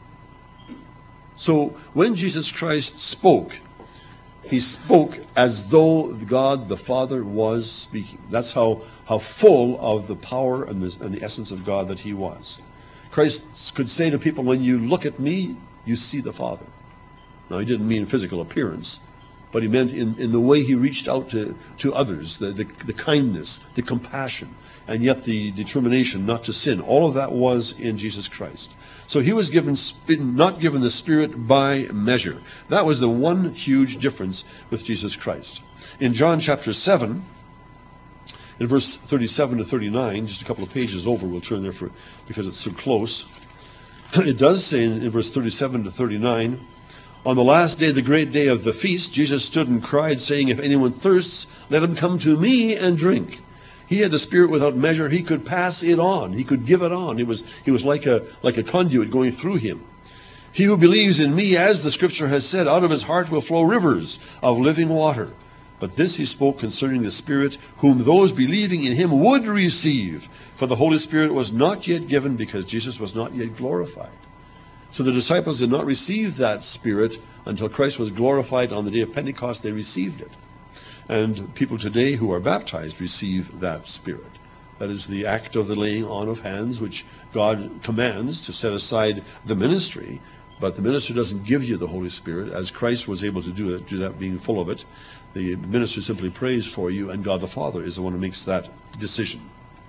[SPEAKER 2] So when Jesus Christ spoke, he spoke as though God the Father was speaking. That's how full of the power and the essence of God that he was. Christ could say to people, "When you look at me, you see the Father." Now, he didn't mean physical appearance, but he meant in the way he reached out to others, the kindness, the compassion, and yet the determination not to sin. All of that was in Jesus Christ. So he was not given the Spirit by measure. That was the one huge difference with Jesus Christ. In John chapter 7, in verse 37 to 39, just a couple of pages over, we'll turn there because it's so close. It does say in verse 37 to 39, "On the last day, the great day of the feast, Jesus stood and cried, saying, 'If anyone thirsts, let him come to me and drink.' He had the Spirit without measure. He could pass it on. He could give it on. He was like a conduit going through him. 'He who believes in me, as the Scripture has said, out of his heart will flow rivers of living water.' But this he spoke concerning the Spirit, whom those believing in him would receive. For the Holy Spirit was not yet given, because Jesus was not yet glorified." So the disciples did not receive that Spirit until Christ was glorified on the day of Pentecost. They received it. And people today who are baptized receive that Spirit. That is the act of the laying on of hands, which God commands to set aside the ministry. But the minister doesn't give you the Holy Spirit, as Christ was able to do that being full of it. The minister simply prays for you, and God the Father is the one who makes that decision.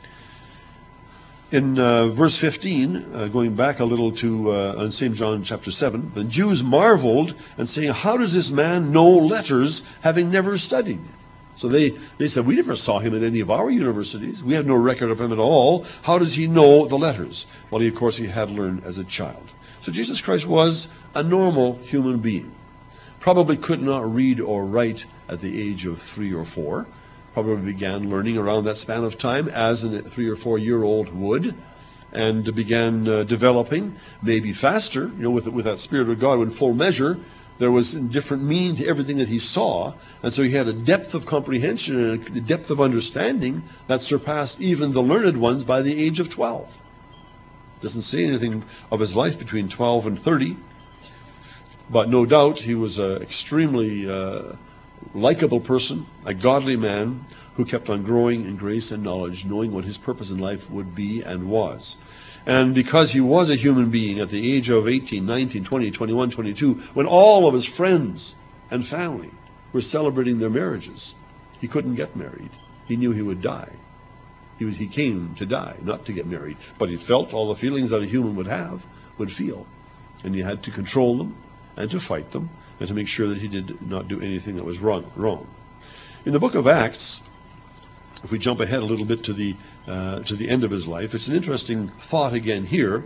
[SPEAKER 2] In verse 15, going back a little to St. John chapter 7, "The Jews marveled and saying, 'How does this man know letters, having never studied?'" So they said, "We never saw him in any of our universities. We have no record of him at all. How does he know the letters?" Well, of course, he had learned as a child. So Jesus Christ was a normal human being. Probably could not read or write at the age of 3 or 4. Probably began learning around that span of time, as a 3 or 4 year old would, and began developing, maybe faster, with that Spirit of God in full measure. There was a different meaning to everything that he saw, and so he had a depth of comprehension and a depth of understanding that surpassed even the learned ones by the age of 12. Doesn't say anything of his life between 12 and 30, but no doubt he was an extremely likable person, a godly man who kept on growing in grace and knowledge, knowing what his purpose in life would be and was. And because he was a human being at the age of 18, 19, 20, 21, 22, when all of his friends and family were celebrating their marriages, he couldn't get married. He knew he would die. He came to die, not to get married. But he felt all the feelings that a human would feel. And he had to control them and to fight them, and to make sure that he did not do anything that was wrong. In the book of Acts, if we jump ahead a little bit to the end of his life, it's an interesting thought again here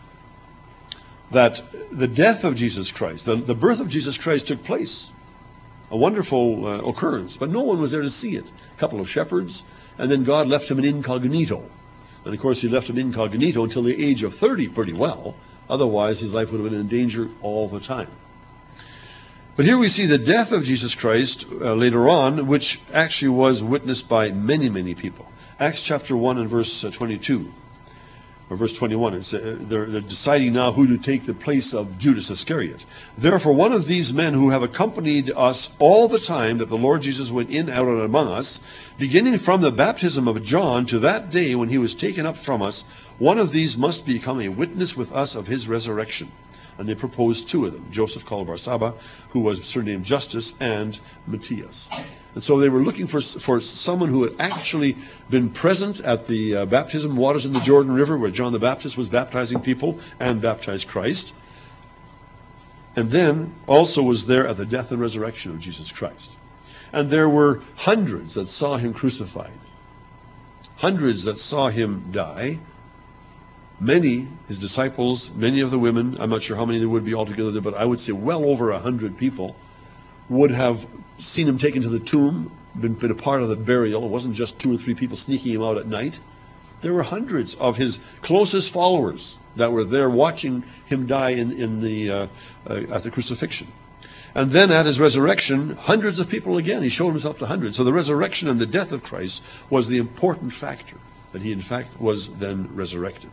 [SPEAKER 2] that the death of Jesus Christ, the birth of Jesus Christ took place. A wonderful occurrence, but no one was there to see it. A couple of shepherds, and then God left him in incognito. And of course he left him incognito until the age of 30 pretty well. Otherwise his life would have been in danger all the time. But here we see the death of Jesus Christ later on, which actually was witnessed by many, many people. Acts chapter 1 and verse 22. Or verse 21, it's, they're deciding now who to take the place of Judas Iscariot. Therefore, one of these men who have accompanied us all the time that the Lord Jesus went in, out, and among us, beginning from the baptism of John to that day when he was taken up from us, one of these must become a witness with us of his resurrection. And they proposed two of them, Joseph called Barsabba, who was surnamed Justus, and Matthias. And so they were looking for someone who had actually been present at the baptism waters in the Jordan River, where John the Baptist was baptizing people and baptized Christ. And then also was there at the death and resurrection of Jesus Christ. And there were hundreds that saw him crucified, hundreds that saw him die. Many, his disciples, many of the women, I'm not sure how many there would be altogether there, but I would say well over 100 people would have seen him taken to the tomb, been a part of the burial. It wasn't just 2 or 3 people sneaking him out at night. There were hundreds of his closest followers that were there watching him die at the crucifixion. And then at his resurrection, hundreds of people again. He showed himself to hundreds. So the resurrection and the death of Christ was the important factor, that he in fact was then resurrected.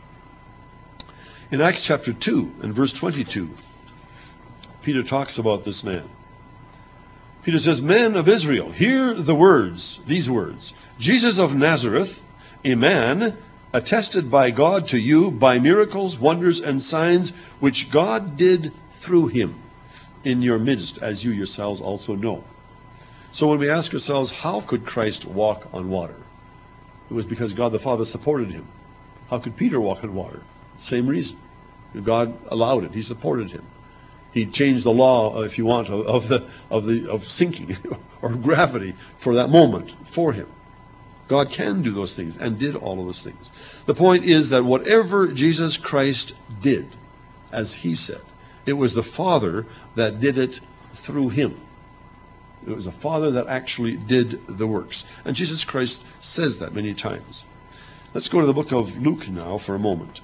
[SPEAKER 2] In Acts chapter 2 and verse 22, Peter talks about this man. Peter says, "Men of Israel, hear the words, these words. Jesus of Nazareth, a man attested by God to you by miracles, wonders, and signs, which God did through him in your midst, as you yourselves also know." So when we ask ourselves, how could Christ walk on water? It was because God the Father supported him. How could Peter walk on water? Same reason. God allowed it. He supported him. He changed the law, if you want, of sinking or gravity for that moment for him. God can do those things and did all of those things. The point is that whatever Jesus Christ did, as he said, it was the Father that did it through him. It was the Father that actually did the works. And Jesus Christ says that many times. Let's go to the book of Luke now for a moment.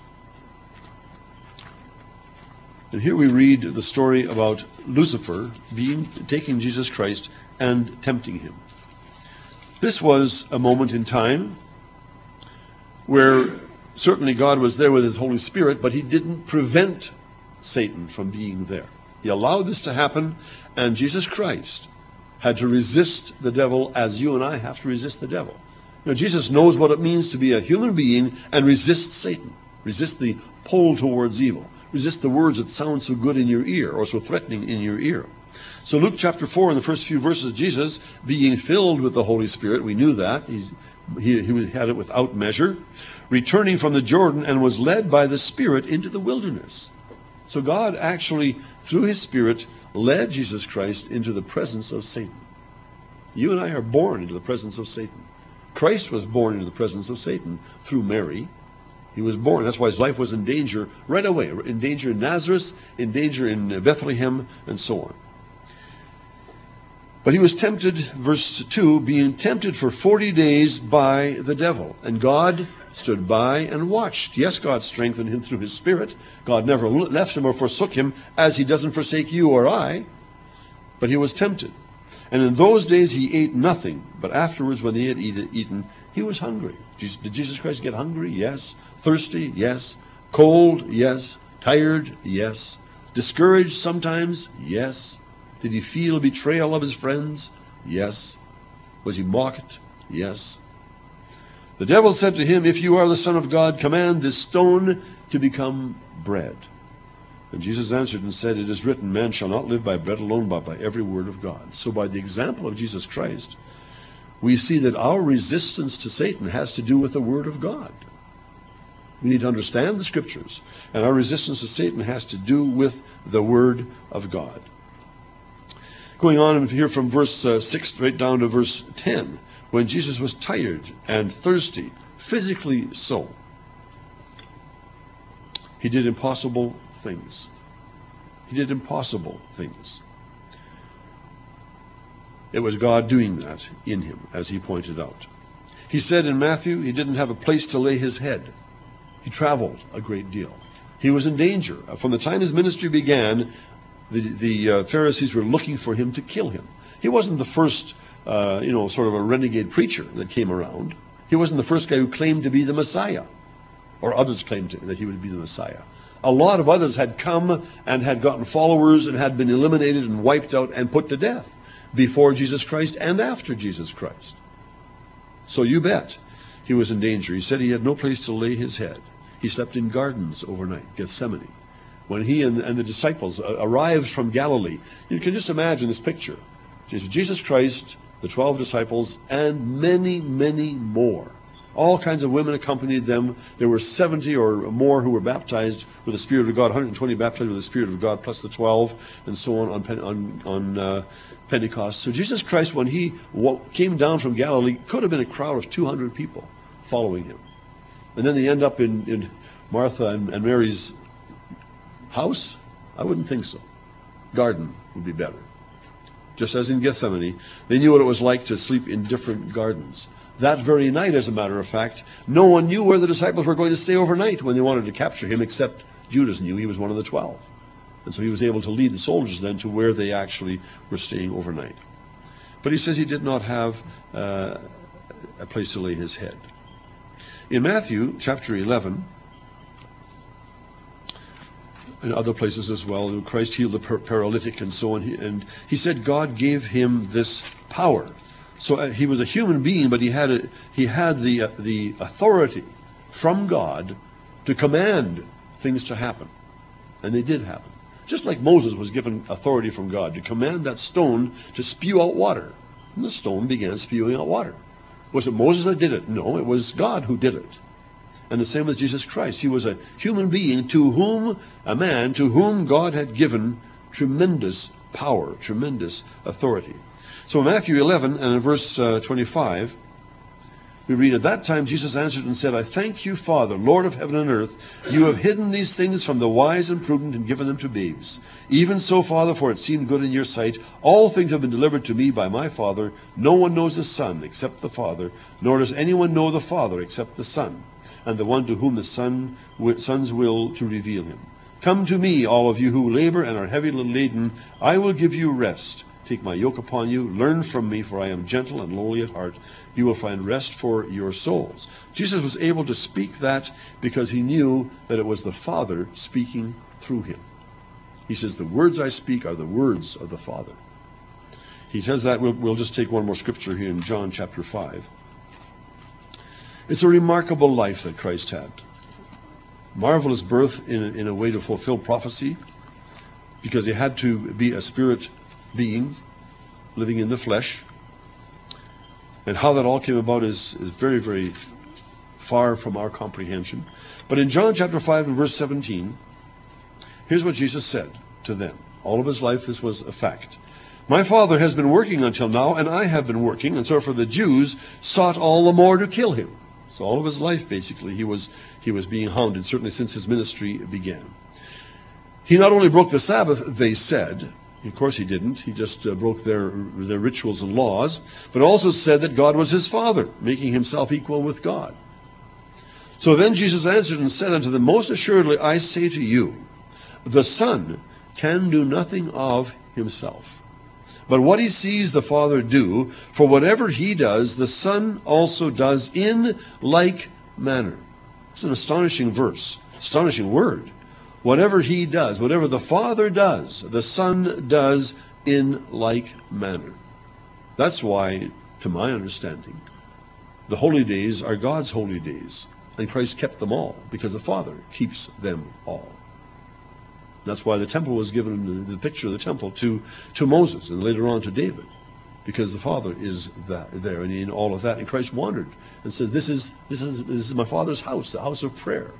[SPEAKER 2] And here we read the story about Lucifer taking Jesus Christ and tempting him. This was a moment in time where certainly God was there with his Holy Spirit, but he didn't prevent Satan from being there. He allowed this to happen, and Jesus Christ had to resist the devil as you and I have to resist the devil. You know, Jesus knows what it means to be a human being and resist Satan, resist the pull towards evil. Resist the words that sound so good in your ear or so threatening in your ear. So Luke chapter 4, in the first few verses, Jesus being filled with the Holy Spirit, we knew that. He had it without measure, returning from the Jordan and was led by the Spirit into the wilderness. So God actually, through his Spirit, led Jesus Christ into the presence of Satan. You and I are born into the presence of Satan. Christ was born into the presence of Satan through Mary. He was born. That's why his life was in danger right away. In danger in Nazareth, in danger in Bethlehem, and so on. But he was tempted, verse 2, being tempted for 40 days by the devil. And God stood by and watched. Yes, God strengthened him through his Spirit. God never left him or forsook him, as he doesn't forsake you or I. But he was tempted. And in those days he ate nothing. But afterwards, when he had eaten, he was hungry. Did Jesus Christ get hungry? Yes. Thirsty? Yes. Cold? Yes. Tired? Yes. Discouraged sometimes? Yes. Did he feel betrayal of his friends? Yes. Was he mocked? Yes. The devil said to him, "If you are the Son of God, command this stone to become bread." And Jesus answered and said, "It is written, man shall not live by bread alone, but by every word of God." So by the example of Jesus Christ, we see that our resistance to Satan has to do with the Word of God. We need to understand the Scriptures, and our resistance to Satan has to do with the Word of God. Going on here from verse 6 right down to verse 10, when Jesus was tired and thirsty, physically so, he did impossible things. He did impossible things. It was God doing that in him, as he pointed out. He said in Matthew he didn't have a place to lay his head. He traveled a great deal. He was in danger. From the time his ministry began, the Pharisees were looking for him to kill him. He wasn't the first, sort of a renegade preacher that came around. He wasn't the first guy who claimed to be the Messiah, or others claimed that he would be the Messiah. A lot of others had come and had gotten followers and had been eliminated and wiped out and put to death before Jesus Christ and after Jesus Christ. So you bet he was in danger. He said he had no place to lay his head. He slept in gardens overnight, Gethsemane. When he and the disciples arrived from Galilee, you can just imagine this picture. Jesus Christ, the 12 disciples, and many, many more. All kinds of women accompanied them. There were 70 or more who were baptized with the Spirit of God, 120 baptized with the Spirit of God, plus the 12, and so on Pentecost. So Jesus Christ, when he came down from Galilee, could have been a crowd of 200 people following him. And then they end up in Martha and Mary's house? I wouldn't think so. Garden would be better. Just as in Gethsemane, they knew what it was like to sleep in different gardens. That very night, as a matter of fact, no one knew where the disciples were going to stay overnight when they wanted to capture him, except Judas knew. He was one of the 12. And so he was able to lead the soldiers then to where they actually were staying overnight. But he says he did not have a place to lay his head. In Matthew chapter 11, and other places as well, Christ healed the paralytic and so on. And he said God gave him this power. So he was a human being, but he had the authority from God to command things to happen. And they did happen. Just like Moses was given authority from God to command that stone to spew out water. And the stone began spewing out water. Was it Moses that did it? No, it was God who did it. And the same with Jesus Christ. He was a human being a man to whom God had given tremendous power, tremendous authority. So in Matthew 11 and in verse 25, we read, "At that time Jesus answered and said, I thank you, Father, Lord of heaven and earth. You have hidden these things from the wise and prudent and given them to babes. Even so, Father, for it seemed good in your sight. All things have been delivered to me by my Father. No one knows the Son except the Father, nor does anyone know the Father except the Son, and the one to whom the Son's will to reveal him. Come to me, all of you who labor and are heavy laden. I will give you rest. Take my yoke upon you. Learn from me, for I am gentle and lowly at heart. You will find rest for your souls." Jesus was able to speak that because he knew that it was the Father speaking through him. He says, the words I speak are the words of the Father. He says that. We'll just take one more scripture here in John chapter 5. It's a remarkable life that Christ had. Marvelous birth in a way to fulfill prophecy, because he had to be a spirit being living in the flesh. And how that all came about is very, very far from our comprehension. But in John chapter 5 and verse 17, here's what Jesus said to them. All of his life, this was a fact. "My Father has been working until now, and I have been working, and so for the Jews sought all the more to kill him." So all of his life, basically, he was being hounded, certainly since his ministry began. He not only broke the Sabbath, they said. Of course he didn't. He just broke their rituals and laws, but also said that God was his Father, making himself equal with God. So then Jesus answered and said unto them, "Most assuredly I say to you, the Son can do nothing of himself, but what he sees the Father do, for whatever he does, the Son also does in like manner." It's an astonishing verse, astonishing word. Whatever he does, whatever the Father does, the Son does in like manner. That's why, to my understanding, the holy days are God's holy days, and Christ kept them all, because the Father keeps them all. That's why the temple was given, the picture of the temple, to Moses, and later on to David, because the Father is there, and in all of that. And Christ wandered and says, this is my Father's house, the house of prayer.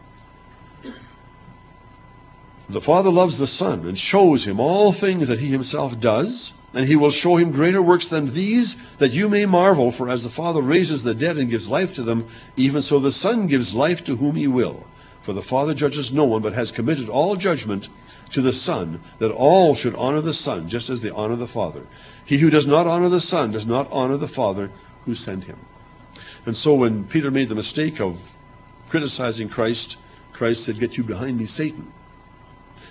[SPEAKER 2] The Father loves the Son and shows him all things that he himself does, and he will show him greater works than these, that you may marvel. For as the Father raises the dead and gives life to them, even so the Son gives life to whom he will. For the Father judges no one, but has committed all judgment to the Son, that all should honor the Son, just as they honor the Father. He who does not honor the Son does not honor the Father who sent him. And so when Peter made the mistake of criticizing Christ, Christ said, "Get you behind me, Satan."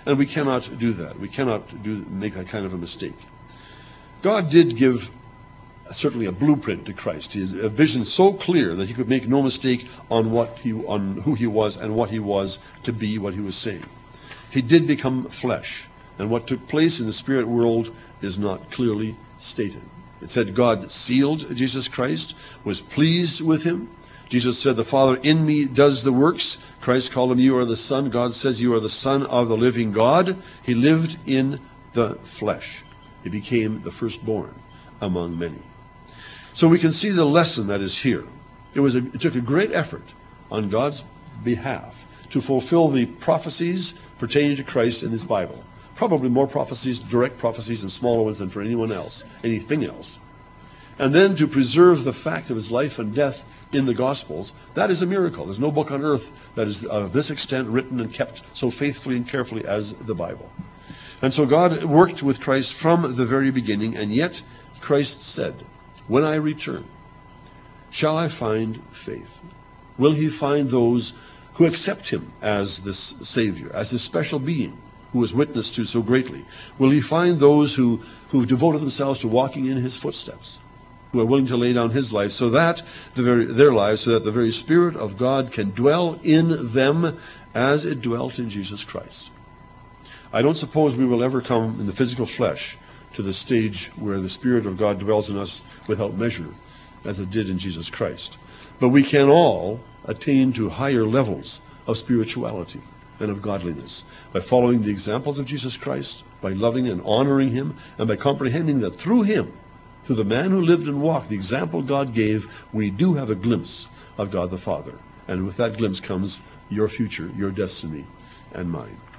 [SPEAKER 2] And we cannot do that. We cannot make that kind of a mistake. God did give certainly a blueprint to Christ. His a vision so clear that he could make no mistake on who he was and what he was to be, what he was saying. He did become flesh, and what took place in the spirit world is not clearly stated. It said God sealed Jesus Christ, was pleased with him. Jesus said, "The Father in me does the works." Christ called him, "You are the Son." God says, "You are the Son of the living God." He lived in the flesh. He became the firstborn among many. So we can see the lesson that is here. It took a great effort on God's behalf to fulfill the prophecies pertaining to Christ in this Bible. Probably more prophecies, direct prophecies, and smaller ones than for anything else. And then to preserve the fact of his life and death in the Gospels, that is a miracle. There's no book on earth that is of this extent written and kept so faithfully and carefully as the Bible. And so God worked with Christ from the very beginning, and yet Christ said, "When I return, shall I find faith? Will he find those who accept him as this Savior, as this special being who was witnessed to so greatly? Will he find those who've devoted themselves to walking in his footsteps, who are willing to lay down his life so that their lives, so that the very Spirit of God can dwell in them as it dwelt in Jesus Christ?" I don't suppose we will ever come in the physical flesh to the stage where the Spirit of God dwells in us without measure, as it did in Jesus Christ. But we can all attain to higher levels of spirituality and of godliness by following the examples of Jesus Christ, by loving and honoring him, and by comprehending that through him, through the man who lived and walked, the example God gave, we do have a glimpse of God the Father. And with that glimpse comes your future, your destiny, and mine.